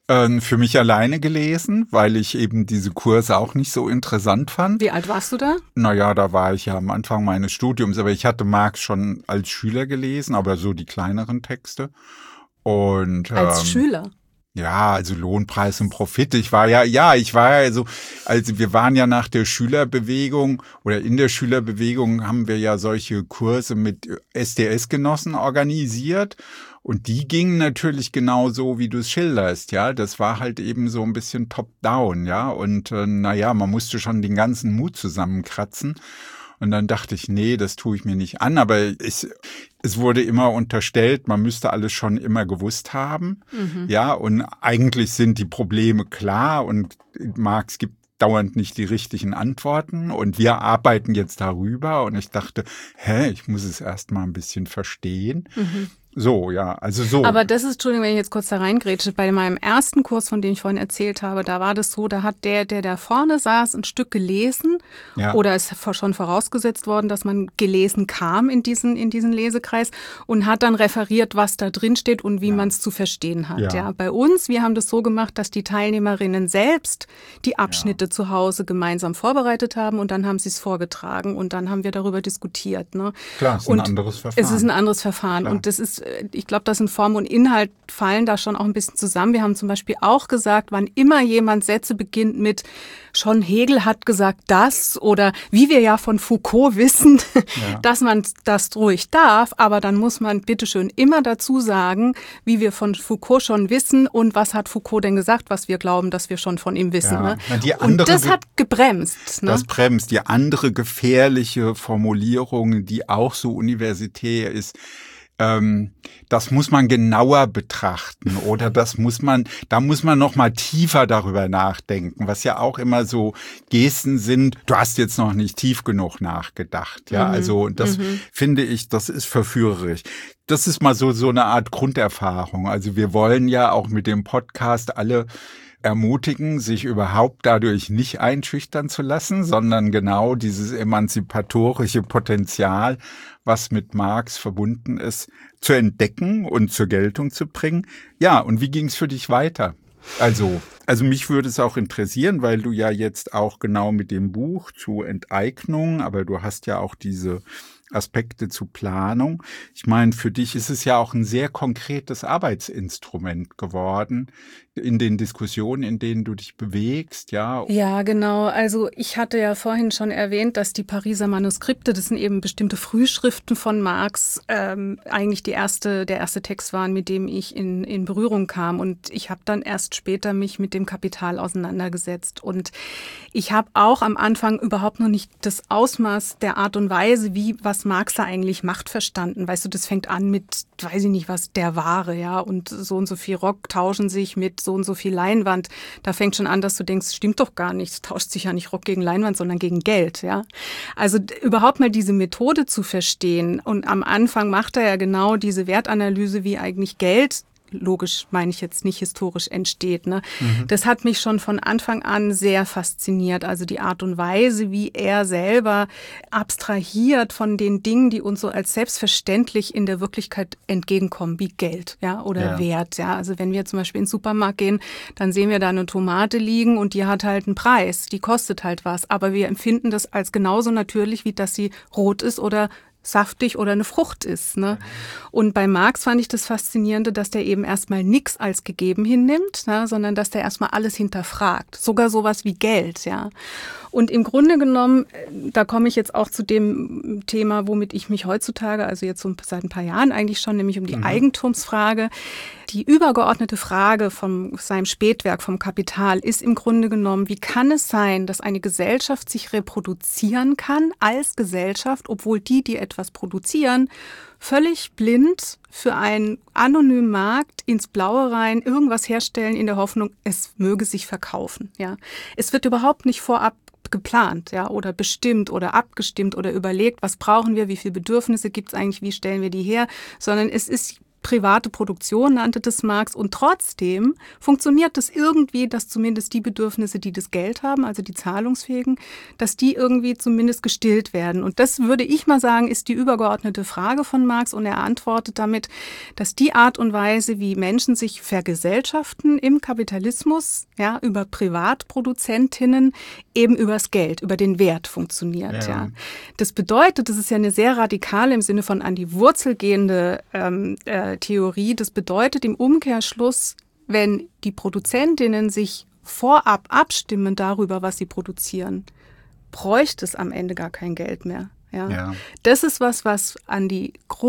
Für mich alleine gelesen, weil ich eben diese Kurse auch nicht so interessant fand. Wie alt warst du da? Naja, da war ich ja am Anfang meines Studiums, aber ich hatte Marx schon als Schüler gelesen, aber so die kleineren Texte. Und Als Schüler? Ja, also Lohnpreis und Profit. Ich war ja so, also wir waren ja nach der Schülerbewegung oder in der Schülerbewegung haben wir ja solche Kurse mit SDS-Genossen organisiert. Und die gingen natürlich genau so, wie du es schilderst, ja. Das war halt eben so ein bisschen top-down, ja. Und man musste schon den ganzen Mut zusammenkratzen. Und dann dachte ich, nee, das tue ich mir nicht an. Aber es wurde immer unterstellt, man müsste alles schon immer gewusst haben. Mhm. Ja, und eigentlich sind die Probleme klar und Marx gibt dauernd nicht die richtigen Antworten und wir arbeiten jetzt darüber. Und ich dachte, ich muss es erst mal ein bisschen verstehen. Mhm. So, ja, also so. Aber das ist, Entschuldigung, wenn ich jetzt kurz da reingrätsche, bei meinem ersten Kurs, von dem ich vorhin erzählt habe, da war das so, da hat der da vorne saß, ein Stück gelesen oder ist schon vorausgesetzt worden, dass man gelesen kam in diesen Lesekreis und hat dann referiert, was da drin steht und wie man es zu verstehen hat. Ja. Bei uns, wir haben das so gemacht, dass die Teilnehmerinnen selbst die Abschnitte zu Hause gemeinsam vorbereitet haben und dann haben sie es vorgetragen und dann haben wir darüber diskutiert. Ne? Klar, es ist ein anderes Verfahren. Es ist ein anderes Verfahren. Klar. Und das ist, ich glaube, das sind Form und Inhalt fallen da schon auch ein bisschen zusammen. Wir haben zum Beispiel auch gesagt, wann immer jemand Sätze beginnt mit schon Hegel hat gesagt das oder wie wir ja von Foucault wissen, dass man das ruhig darf, aber dann muss man bitteschön immer dazu sagen, wie wir von Foucault schon wissen und was hat Foucault denn gesagt, was wir glauben, dass wir schon von ihm wissen. Ja. Ne? Und das hat gebremst. Ne? Das bremst. Die andere gefährliche Formulierung, die auch so universitär ist, das muss man genauer betrachten oder da muss man noch mal tiefer darüber nachdenken, was ja auch immer so Gesten sind. Du hast jetzt noch nicht tief genug nachgedacht, ja. Also das finde ich, das ist verführerisch. Das ist mal so eine Art Grunderfahrung. Also wir wollen ja auch mit dem Podcast alle ermutigen, sich überhaupt dadurch nicht einschüchtern zu lassen, sondern genau dieses emanzipatorische Potenzial, was mit Marx verbunden ist, zu entdecken und zur Geltung zu bringen. Ja, und wie ging es für dich weiter? Also mich würde es auch interessieren, weil du ja jetzt auch genau mit dem Buch zu Enteignung, aber du hast ja auch diese Aspekte zu Planung. Ich meine, für dich ist es ja auch ein sehr konkretes Arbeitsinstrument geworden in den Diskussionen, in denen du dich bewegst, ja. Ja, genau. Also ich hatte ja vorhin schon erwähnt, dass die Pariser Manuskripte, das sind eben bestimmte Frühschriften von Marx, eigentlich der erste Text waren, mit dem ich in Berührung kam. Und ich habe dann erst später mich mit dem Kapital auseinandergesetzt. Und ich habe auch am Anfang überhaupt noch nicht das Ausmaß der Art und Weise, was Marx da eigentlich macht, verstanden. Weißt du, das fängt an mit, weiß ich nicht was, der Ware, ja, und so viel Rock tauschen sich mit so und so viel Leinwand. Da fängt schon an, dass du denkst, stimmt doch gar nicht, es tauscht sich ja nicht Rock gegen Leinwand, sondern gegen Geld, ja. Also überhaupt mal diese Methode zu verstehen und am Anfang macht er ja genau diese Wertanalyse, wie eigentlich Geld, logisch meine ich jetzt nicht historisch, entsteht. Ne? Mhm. Das hat mich schon von Anfang an sehr fasziniert. Also die Art und Weise, wie er selber abstrahiert von den Dingen, die uns so als selbstverständlich in der Wirklichkeit entgegenkommen, wie Geld, ja, oder Wert. Ja? Also wenn wir zum Beispiel in den Supermarkt gehen, dann sehen wir da eine Tomate liegen und die hat halt einen Preis, die kostet halt was. Aber wir empfinden das als genauso natürlich, wie dass sie rot ist oder saftig oder eine Frucht ist. Ne? Und bei Marx fand ich das Faszinierende, dass der eben erstmal nichts als gegeben hinnimmt, ne? Sondern dass der erstmal alles hinterfragt. Sogar sowas wie Geld. Ja. Und im Grunde genommen, da komme ich jetzt auch zu dem Thema, womit ich mich heutzutage, also jetzt so seit ein paar Jahren eigentlich schon, nämlich um die Eigentumsfrage. Die übergeordnete Frage von seinem Spätwerk, vom Kapital, ist im Grunde genommen, wie kann es sein, dass eine Gesellschaft sich reproduzieren kann als Gesellschaft, obwohl die etwas produzieren, völlig blind für einen anonymen Markt ins Blaue rein irgendwas herstellen in der Hoffnung, es möge sich verkaufen. Ja, es wird überhaupt nicht vorab geplant, ja, oder bestimmt oder abgestimmt oder überlegt, was brauchen wir, wie viele Bedürfnisse gibt es eigentlich, wie stellen wir die her, sondern es ist private Produktion, nannte das Marx. Und trotzdem funktioniert das irgendwie, dass zumindest die Bedürfnisse, die das Geld haben, also die Zahlungsfähigen, dass die irgendwie zumindest gestillt werden. Und das würde ich mal sagen, ist die übergeordnete Frage von Marx. Und er antwortet damit, dass die Art und Weise, wie Menschen sich vergesellschaften im Kapitalismus, ja, über Privatproduzentinnen, eben übers Geld, über den Wert funktioniert. Ja. Das bedeutet, das ist ja eine sehr radikale, im Sinne von an die Wurzel gehende Theorie. Das bedeutet im Umkehrschluss, wenn die Produzentinnen sich vorab abstimmen darüber, was sie produzieren, bräuchte es am Ende gar kein Geld mehr. Ja. Das ist was an die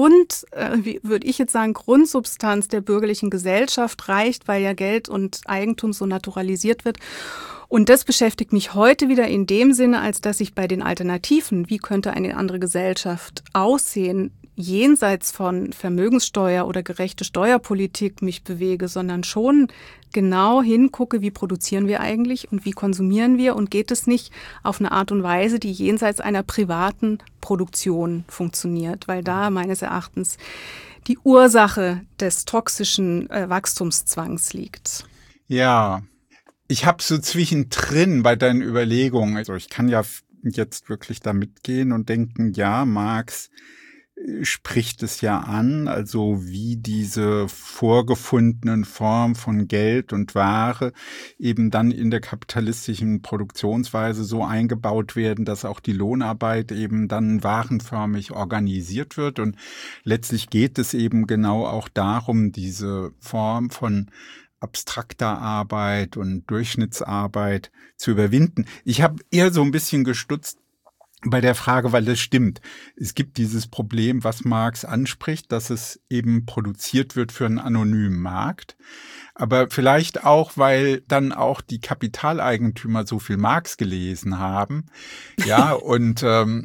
würde ich jetzt sagen, Grundsubstanz der bürgerlichen Gesellschaft reicht, weil ja Geld und Eigentum so naturalisiert wird. Und das beschäftigt mich heute wieder in dem Sinne, als dass ich bei den Alternativen, wie könnte eine andere Gesellschaft aussehen, jenseits von Vermögenssteuer oder gerechte Steuerpolitik mich bewege, sondern schon genau hingucke, wie produzieren wir eigentlich und wie konsumieren wir und geht es nicht auf eine Art und Weise, die jenseits einer privaten Produktion funktioniert, weil da meines Erachtens die Ursache des toxischen Wachstumszwangs liegt. Ja, ich habe so zwischendrin bei deinen Überlegungen, also ich kann ja jetzt wirklich da mitgehen und denken, ja, Marx spricht es ja an, also wie diese vorgefundenen Formen von Geld und Ware eben dann in der kapitalistischen Produktionsweise so eingebaut werden, dass auch die Lohnarbeit eben dann warenförmig organisiert wird. Und letztlich geht es eben genau auch darum, diese Form von abstrakter Arbeit und Durchschnittsarbeit zu überwinden. Ich habe eher so ein bisschen gestutzt bei der Frage, weil das stimmt. Es gibt dieses Problem, was Marx anspricht, dass es eben produziert wird für einen anonymen Markt. Aber vielleicht auch, weil dann auch die Kapitaleigentümer so viel Marx gelesen haben. Ja, und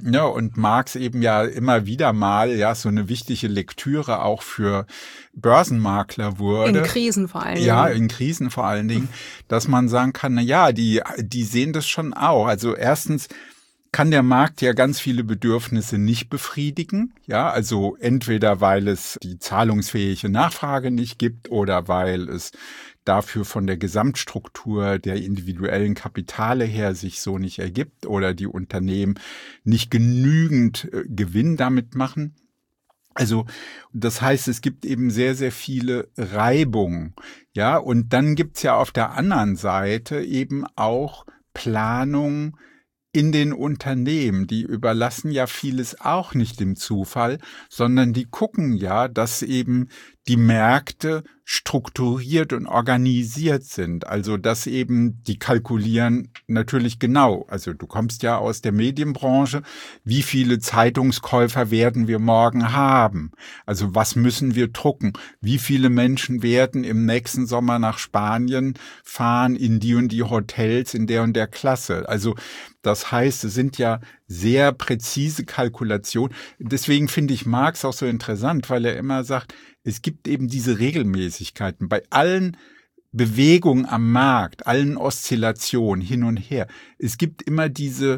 Marx eben ja immer wieder mal ja so eine wichtige Lektüre auch für Börsenmakler wurde. In Krisen vor allen Dingen. Ja, in Krisen vor allen Dingen, dass man sagen kann, na ja, die sehen das schon auch. Also erstens kann der Markt ja ganz viele Bedürfnisse nicht befriedigen. Ja, also entweder weil es die zahlungsfähige Nachfrage nicht gibt oder weil es dafür von der Gesamtstruktur der individuellen Kapitale her sich so nicht ergibt oder die Unternehmen nicht genügend Gewinn damit machen. Also das heißt, es gibt eben sehr, sehr viele Reibungen. Ja, und dann gibt's ja auf der anderen Seite eben auch Planung in den Unternehmen, die überlassen ja vieles auch nicht dem Zufall, sondern die gucken ja, dass eben die Märkte strukturiert und organisiert sind. Also dass eben die kalkulieren natürlich genau. Also du kommst ja aus der Medienbranche. Wie viele Zeitungskäufer werden wir morgen haben? Also was müssen wir drucken? Wie viele Menschen werden im nächsten Sommer nach Spanien fahren in die und die Hotels in der und der Klasse? Also das heißt, es sind ja sehr präzise Kalkulationen. Deswegen finde ich Marx auch so interessant, weil er immer sagt, es gibt eben diese Regelmäßigkeiten bei allen Bewegungen am Markt, allen Oszillationen hin und her. Es gibt immer diese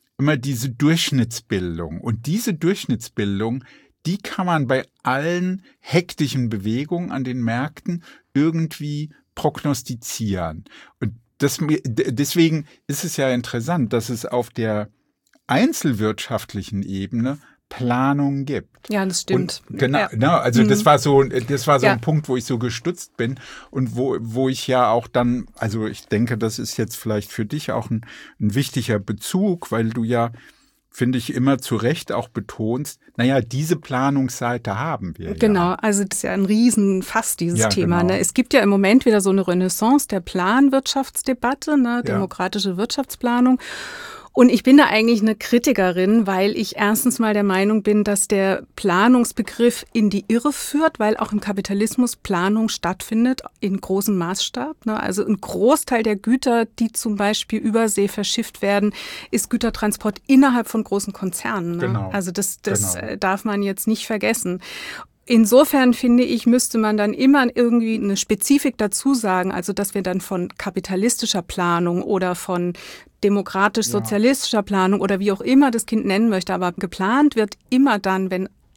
Durchschnittsbildung. Und diese Durchschnittsbildung, die kann man bei allen hektischen Bewegungen an den Märkten irgendwie prognostizieren. Und deswegen ist es ja interessant, dass es auf der einzelwirtschaftlichen Ebene Planung gibt. Ja, das stimmt. Und genau, ja. Also das war so ein Punkt, wo ich so gestutzt bin und wo ich ja auch dann, also ich denke, das ist jetzt vielleicht für dich auch ein wichtiger Bezug, weil du ja, finde ich, immer zu Recht auch betonst, naja, diese Planungsseite haben wir. Genau, ja. Also das ist ja ein Riesenfass, dieses Thema. Genau. Ne? Es gibt ja im Moment wieder so eine Renaissance der Planwirtschaftsdebatte, ne? Demokratische Wirtschaftsplanung. Und ich bin da eigentlich eine Kritikerin, weil ich erstens mal der Meinung bin, dass der Planungsbegriff in die Irre führt, weil auch im Kapitalismus Planung stattfindet in großem Maßstab. Also ein Großteil der Güter, die zum Beispiel übersee verschifft werden, ist Gütertransport innerhalb von großen Konzernen. Genau. Also das darf man jetzt nicht vergessen. Insofern finde ich, müsste man dann immer irgendwie eine Spezifik dazu sagen, also dass wir dann von kapitalistischer Planung oder von demokratisch-sozialistischer Planung oder wie auch immer das Kind nennen möchte, aber geplant wird immer dann, wenn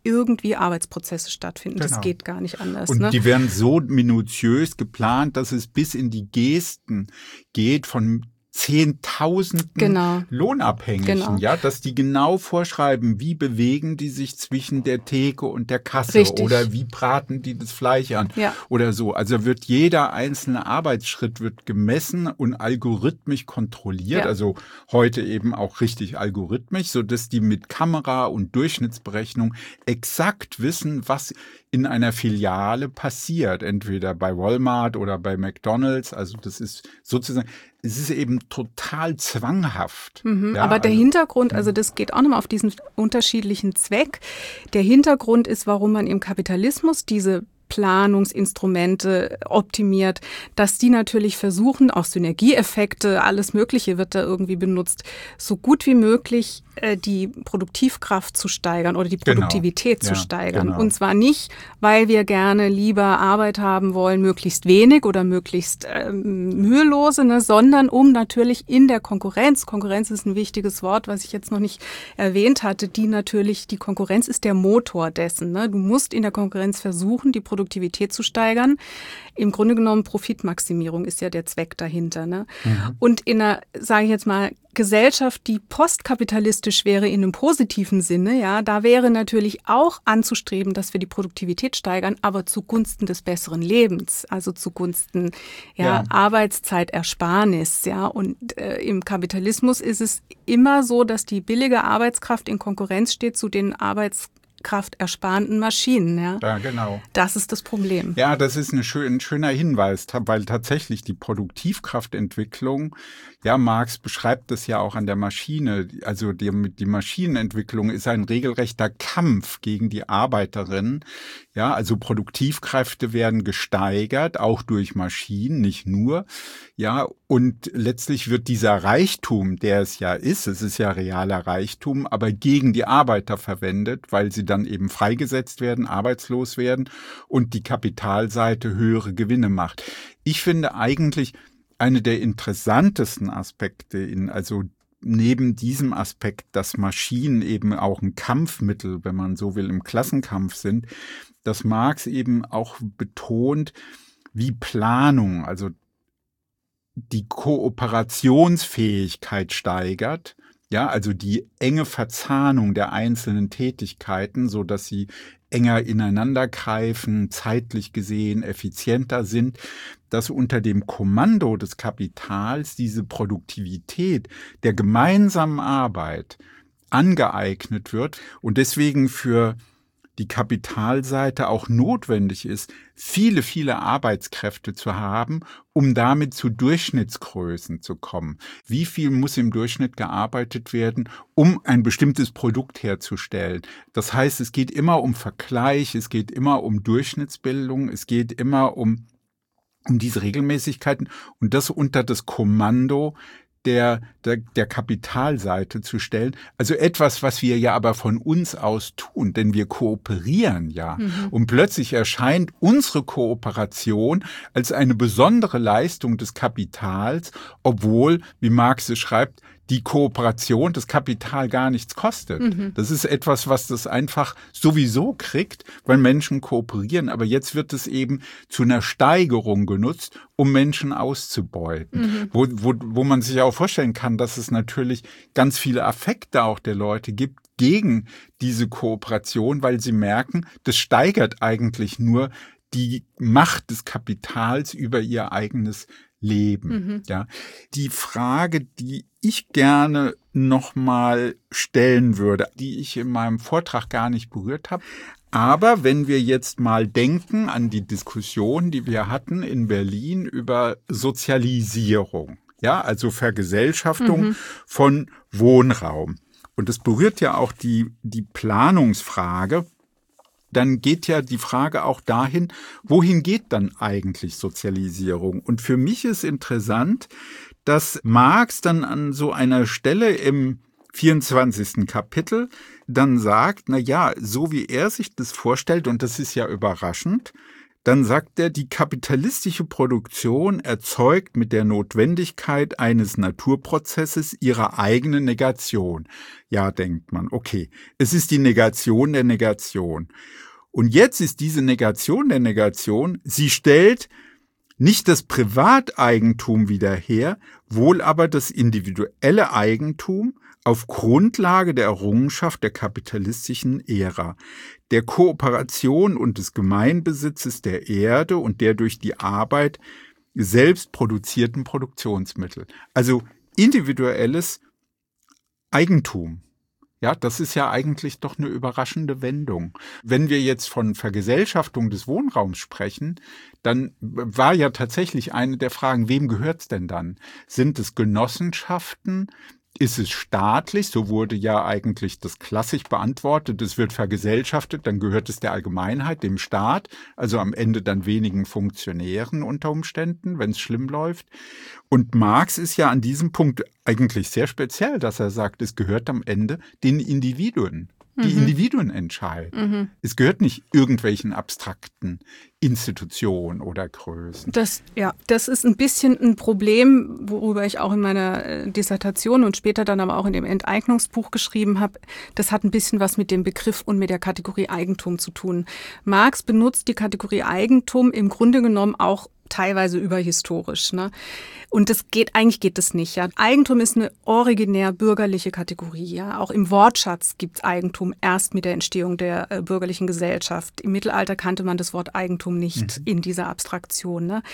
irgendwie Arbeitsprozesse stattfinden. Genau. Das geht gar nicht anders. Und die werden so minutiös geplant, dass es bis in die Gesten geht von Zehntausenden Lohnabhängigen, ja, dass die genau vorschreiben, wie bewegen die sich zwischen der Theke und der Kasse. Richtig. Oder wie braten die das Fleisch an oder so. Also wird jeder einzelne Arbeitsschritt wird gemessen und algorithmisch kontrolliert, also heute eben auch richtig algorithmisch, sodass die mit Kamera und Durchschnittsberechnung exakt wissen, was in einer Filiale passiert, entweder bei Walmart oder bei McDonald's. Also das ist sozusagen, es ist eben total zwanghaft. Aber der Hintergrund, also das geht auch nochmal auf diesen unterschiedlichen Zweck. Der Hintergrund ist, warum man im Kapitalismus diese Planungsinstrumente optimiert, dass die natürlich versuchen, auch Synergieeffekte, alles Mögliche wird da irgendwie benutzt, so gut wie möglich die Produktivkraft zu steigern oder die Produktivität zu steigern. Und zwar nicht, weil wir gerne lieber Arbeit haben wollen, möglichst wenig oder möglichst mühelose, sondern um natürlich in der Konkurrenz ist ein wichtiges Wort, was ich jetzt noch nicht erwähnt hatte, die Konkurrenz ist der Motor dessen. Ne? Du musst in der Konkurrenz versuchen, die Produktivität zu steigern. Im Grunde genommen Profitmaximierung ist ja der Zweck dahinter. Ne? Und in einer, sage ich jetzt mal, Gesellschaft, die postkapitalistisch wäre in einem positiven Sinne, ja, da wäre natürlich auch anzustreben, dass wir die Produktivität steigern, aber zugunsten des besseren Lebens, also zugunsten Arbeitszeitersparnis, ja. Und im Kapitalismus ist es immer so, dass die billige Arbeitskraft in Konkurrenz steht zu den kraftersparenden Maschinen. Ja? Ja, genau. Das ist das Problem. Ja, das ist ein schöner Hinweis, weil tatsächlich die Produktivkraftentwicklung, ja, Marx beschreibt das ja auch an der Maschine, also die Maschinenentwicklung ist ein regelrechter Kampf gegen die Arbeiterinnen. Ja, also Produktivkräfte werden gesteigert, auch durch Maschinen, nicht nur. Ja, und letztlich wird dieser Reichtum, der es ist ja realer Reichtum, aber gegen die Arbeiter verwendet, weil sie dann eben freigesetzt werden, arbeitslos werden und die Kapitalseite höhere Gewinne macht. Ich finde eigentlich eine der interessantesten Aspekte also neben diesem Aspekt, dass Maschinen eben auch ein Kampfmittel, wenn man so will, im Klassenkampf sind, dass Marx eben auch betont, wie Planung, also die Kooperationsfähigkeit steigert, ja, also die enge Verzahnung der einzelnen Tätigkeiten, so dass sie enger ineinander greifen, zeitlich gesehen effizienter sind, dass unter dem Kommando des Kapitals diese Produktivität der gemeinsamen Arbeit angeeignet wird und deswegen für die Kapitalseite auch notwendig ist, viele, viele Arbeitskräfte zu haben, um damit zu Durchschnittsgrößen zu kommen. Wie viel muss im Durchschnitt gearbeitet werden, um ein bestimmtes Produkt herzustellen? Das heißt, es geht immer um Vergleich, es geht immer um Durchschnittsbildung, es geht immer um diese Regelmäßigkeiten und das unter das Kommando der Kapitalseite zu stellen. Also etwas, was wir ja aber von uns aus tun, denn wir kooperieren ja. Und plötzlich erscheint unsere Kooperation als eine besondere Leistung des Kapitals, obwohl, wie Marx es schreibt, die Kooperation, das Kapital gar nichts kostet. Das ist etwas, was das einfach sowieso kriegt, weil Menschen kooperieren. Aber jetzt wird es eben zu einer Steigerung genutzt, um Menschen auszubeuten. Wo man sich auch vorstellen kann, dass es natürlich ganz viele Affekte auch der Leute gibt gegen diese Kooperation, weil sie merken, das steigert eigentlich nur die Macht des Kapitals über ihr eigenes Leben. Ja, die Frage, die ich gerne nochmal stellen würde, die ich in meinem Vortrag gar nicht berührt habe. Aber wenn wir jetzt mal denken an die Diskussion, die wir hatten in Berlin über Sozialisierung, ja, also Vergesellschaftung von Wohnraum. Und das berührt ja auch die Planungsfrage. Dann geht ja die Frage auch dahin, wohin geht dann eigentlich Sozialisierung? Und für mich ist interessant, dass Marx dann an so einer Stelle im 24. Kapitel dann sagt, na ja, so wie er sich das vorstellt, und das ist ja überraschend, Dann sagt er, die kapitalistische Produktion erzeugt mit der Notwendigkeit eines Naturprozesses ihre eigene Negation. Ja, denkt man, okay, es ist die Negation der Negation. Und jetzt ist diese Negation der Negation, sie stellt nicht das Privateigentum wieder her, wohl aber das individuelle Eigentum auf Grundlage der Errungenschaft der kapitalistischen Ära, der Kooperation und des Gemeinbesitzes der Erde und der durch die Arbeit selbst produzierten Produktionsmittel. Also individuelles Eigentum. Ja, das ist ja eigentlich doch eine überraschende Wendung. Wenn wir jetzt von Vergesellschaftung des Wohnraums sprechen, dann war ja tatsächlich eine der Fragen, wem gehört's denn dann? Sind es Genossenschaften? Ist es staatlich? So wurde ja eigentlich das klassisch beantwortet. Es wird vergesellschaftet, dann gehört es der Allgemeinheit, dem Staat, also am Ende dann wenigen Funktionären unter Umständen, wenn es schlimm läuft. Und Marx ist ja an diesem Punkt eigentlich sehr speziell, dass er sagt, es gehört am Ende den Individuen. Die Individuen entscheiden. Es gehört nicht irgendwelchen abstrakten Institutionen oder Größen. Das ist ein bisschen ein Problem, worüber ich auch in meiner Dissertation und später dann aber auch in dem Enteignungsbuch geschrieben habe. Das hat ein bisschen was mit dem Begriff und mit der Kategorie Eigentum zu tun. Marx benutzt die Kategorie Eigentum im Grunde genommen auch teilweise überhistorisch, ne? Und eigentlich geht das nicht, ja. Eigentum ist eine originär bürgerliche Kategorie, ja. Auch im Wortschatz gibt's Eigentum erst mit der Entstehung der bürgerlichen Gesellschaft. Im Mittelalter kannte man das Wort Eigentum nicht in dieser Abstraktion, ne?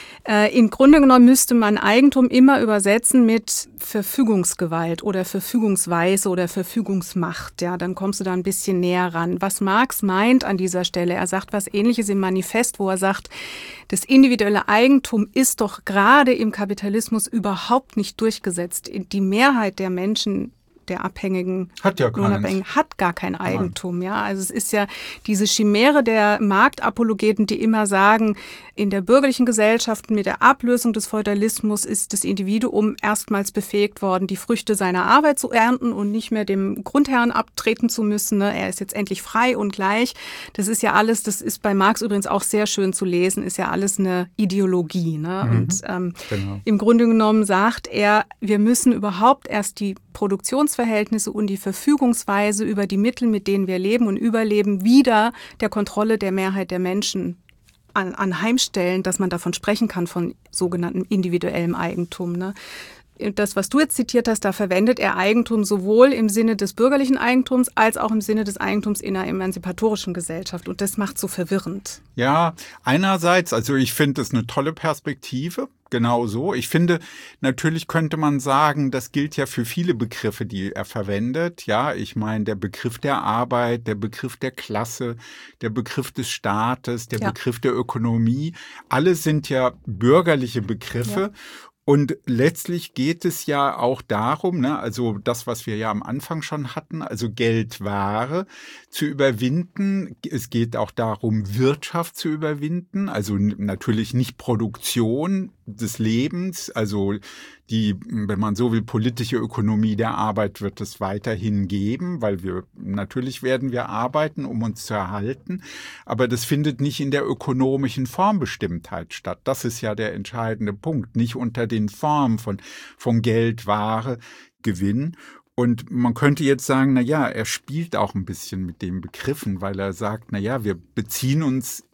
Im Grunde genommen müsste man Eigentum immer übersetzen mit Verfügungsgewalt oder Verfügungsweise oder Verfügungsmacht. Ja, dann kommst du da ein bisschen näher ran. Was Marx meint an dieser Stelle, er sagt was Ähnliches im Manifest, wo er sagt, das individuelle Eigentum ist doch gerade im Kapitalismus überhaupt nicht durchgesetzt. Die Mehrheit der Menschen, der Abhängigen, hat gar kein Eigentum. Ja, also es ist ja diese Chimäre der Marktapologeten, die immer sagen, in der bürgerlichen Gesellschaft mit der Ablösung des Feudalismus ist das Individuum erstmals befähigt worden, die Früchte seiner Arbeit zu ernten und nicht mehr dem Grundherrn abtreten zu müssen. Ne? Er ist jetzt endlich frei und gleich. Das ist ja alles, das ist bei Marx übrigens auch sehr schön zu lesen, ist ja alles eine Ideologie. Ne? Und genau. Im Grunde genommen sagt er, wir müssen überhaupt erst die Produktionsverhältnisse und die Verfügungsweise über die Mittel, mit denen wir leben und überleben, wieder der Kontrolle der Mehrheit der Menschen anheimstellen, dass man davon sprechen kann, von sogenanntem individuellem Eigentum. Ne? Das, was du jetzt zitiert hast, da verwendet er Eigentum sowohl im Sinne des bürgerlichen Eigentums als auch im Sinne des Eigentums in einer emanzipatorischen Gesellschaft. Und das macht so verwirrend. Ja, einerseits, also ich finde es eine tolle Perspektive. Genau so. Ich finde, natürlich könnte man sagen, das gilt ja für viele Begriffe, die er verwendet. Ja, ich meine, der Begriff der Arbeit, der Begriff der Klasse, der Begriff des Staates, der Begriff der Ökonomie, alle sind ja bürgerliche Begriffe. Ja. Und letztlich geht es ja auch darum, ne, also das, was wir ja am Anfang schon hatten, also Geldware zu überwinden. Es geht auch darum, Wirtschaft zu überwinden, also natürlich nicht Produktion des Lebens, also die, wenn man so will, politische Ökonomie der Arbeit wird es weiterhin geben, weil natürlich werden wir arbeiten, um uns zu erhalten, aber das findet nicht in der ökonomischen Formbestimmtheit statt. Das ist ja der entscheidende Punkt, nicht unter den Formen von Geld, Ware, Gewinn. Und man könnte jetzt sagen, na ja, er spielt auch ein bisschen mit den Begriffen, weil er sagt, na ja, wir beziehen uns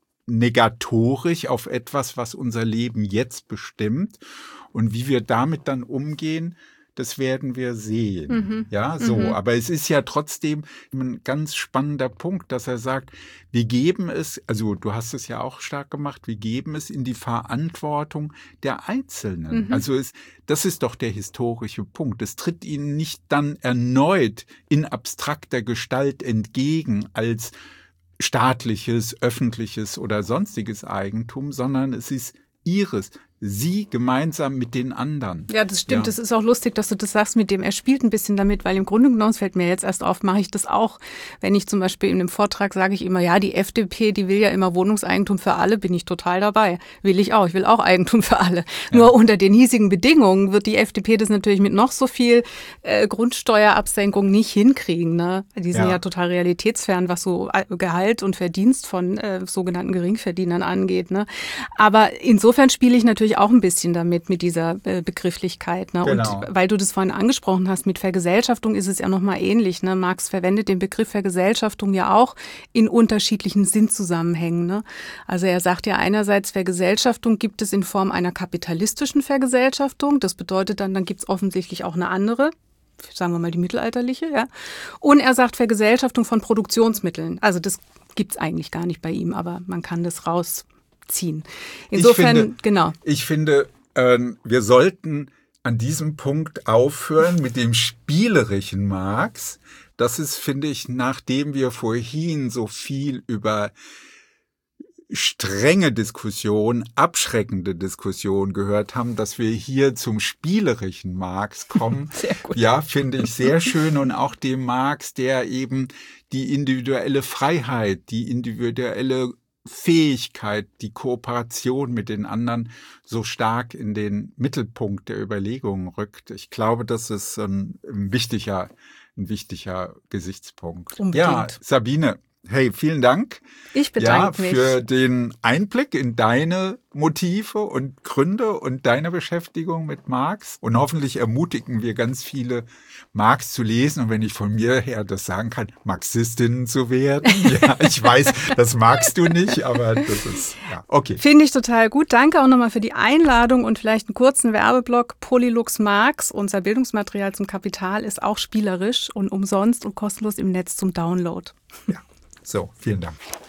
negatorisch auf etwas, was unser Leben jetzt bestimmt. Und wie wir damit dann umgehen, das werden wir sehen. Ja, so. Aber es ist ja trotzdem ein ganz spannender Punkt, dass er sagt, wir geben es, also du hast es ja auch stark gemacht, wir geben es in die Verantwortung der Einzelnen. Also das ist doch der historische Punkt. Es tritt ihnen nicht dann erneut in abstrakter Gestalt entgegen als staatliches, öffentliches oder sonstiges Eigentum, sondern es ist ihres. sie gemeinsam mit den anderen. Ja, das stimmt. Das ist auch lustig, dass du das sagst mit dem, er spielt ein bisschen damit, weil im Grunde genommen, es fällt mir jetzt erst auf, mache ich das auch. Wenn ich zum Beispiel in einem Vortrag sage ich immer, ja, die FDP, die will ja immer Wohnungseigentum für alle, bin ich total dabei. Will ich auch. Ich will auch Eigentum für alle. Ja. Nur unter den hiesigen Bedingungen wird die FDP das natürlich mit noch so viel Grundsteuerabsenkung nicht hinkriegen. Ne? Die sind ja total realitätsfern, was so Gehalt und Verdienst von sogenannten Geringverdienern angeht. Ne? Aber insofern spiele ich natürlich auch ein bisschen damit, mit dieser Begrifflichkeit. Ne? Genau. Und weil du das vorhin angesprochen hast, mit Vergesellschaftung ist es ja nochmal ähnlich. Ne? Marx verwendet den Begriff Vergesellschaftung ja auch in unterschiedlichen Sinnzusammenhängen. Ne? Also er sagt ja einerseits, Vergesellschaftung gibt es in Form einer kapitalistischen Vergesellschaftung. Das bedeutet dann gibt es offensichtlich auch eine andere, sagen wir mal die mittelalterliche. Ja? Und er sagt Vergesellschaftung von Produktionsmitteln. Also das gibt es eigentlich gar nicht bei ihm, aber man kann das rausziehen. Insofern, Ich finde, wir sollten an diesem Punkt aufhören mit dem spielerischen Marx. Das ist, finde ich, nachdem wir vorhin so viel über strenge Diskussion, abschreckende Diskussion gehört haben, dass wir hier zum spielerischen Marx kommen. Sehr gut. Ja, finde ich sehr schön. Und auch dem Marx, der eben die individuelle Freiheit, die individuelle Fähigkeit, die Kooperation mit den anderen so stark in den Mittelpunkt der Überlegungen rückt. Ich glaube, das ist ein wichtiger Gesichtspunkt. Unbedingt. Ja, Sabine, hey, vielen Dank. Ich bedanke mich. Für den Einblick in deine Motive und Gründe und deine Beschäftigung mit Marx. Und hoffentlich ermutigen wir ganz viele, Marx zu lesen. Und wenn ich von mir her das sagen kann, Marxistinnen zu werden. Ja, ich weiß, das magst du nicht, aber das ist, ja, okay. Finde ich total gut. Danke auch nochmal für die Einladung und vielleicht einen kurzen Werbeblock. Polylux Marx, unser Bildungsmaterial zum Kapital, ist auch spielerisch und umsonst und kostenlos im Netz zum Download. Ja. So, vielen Dank.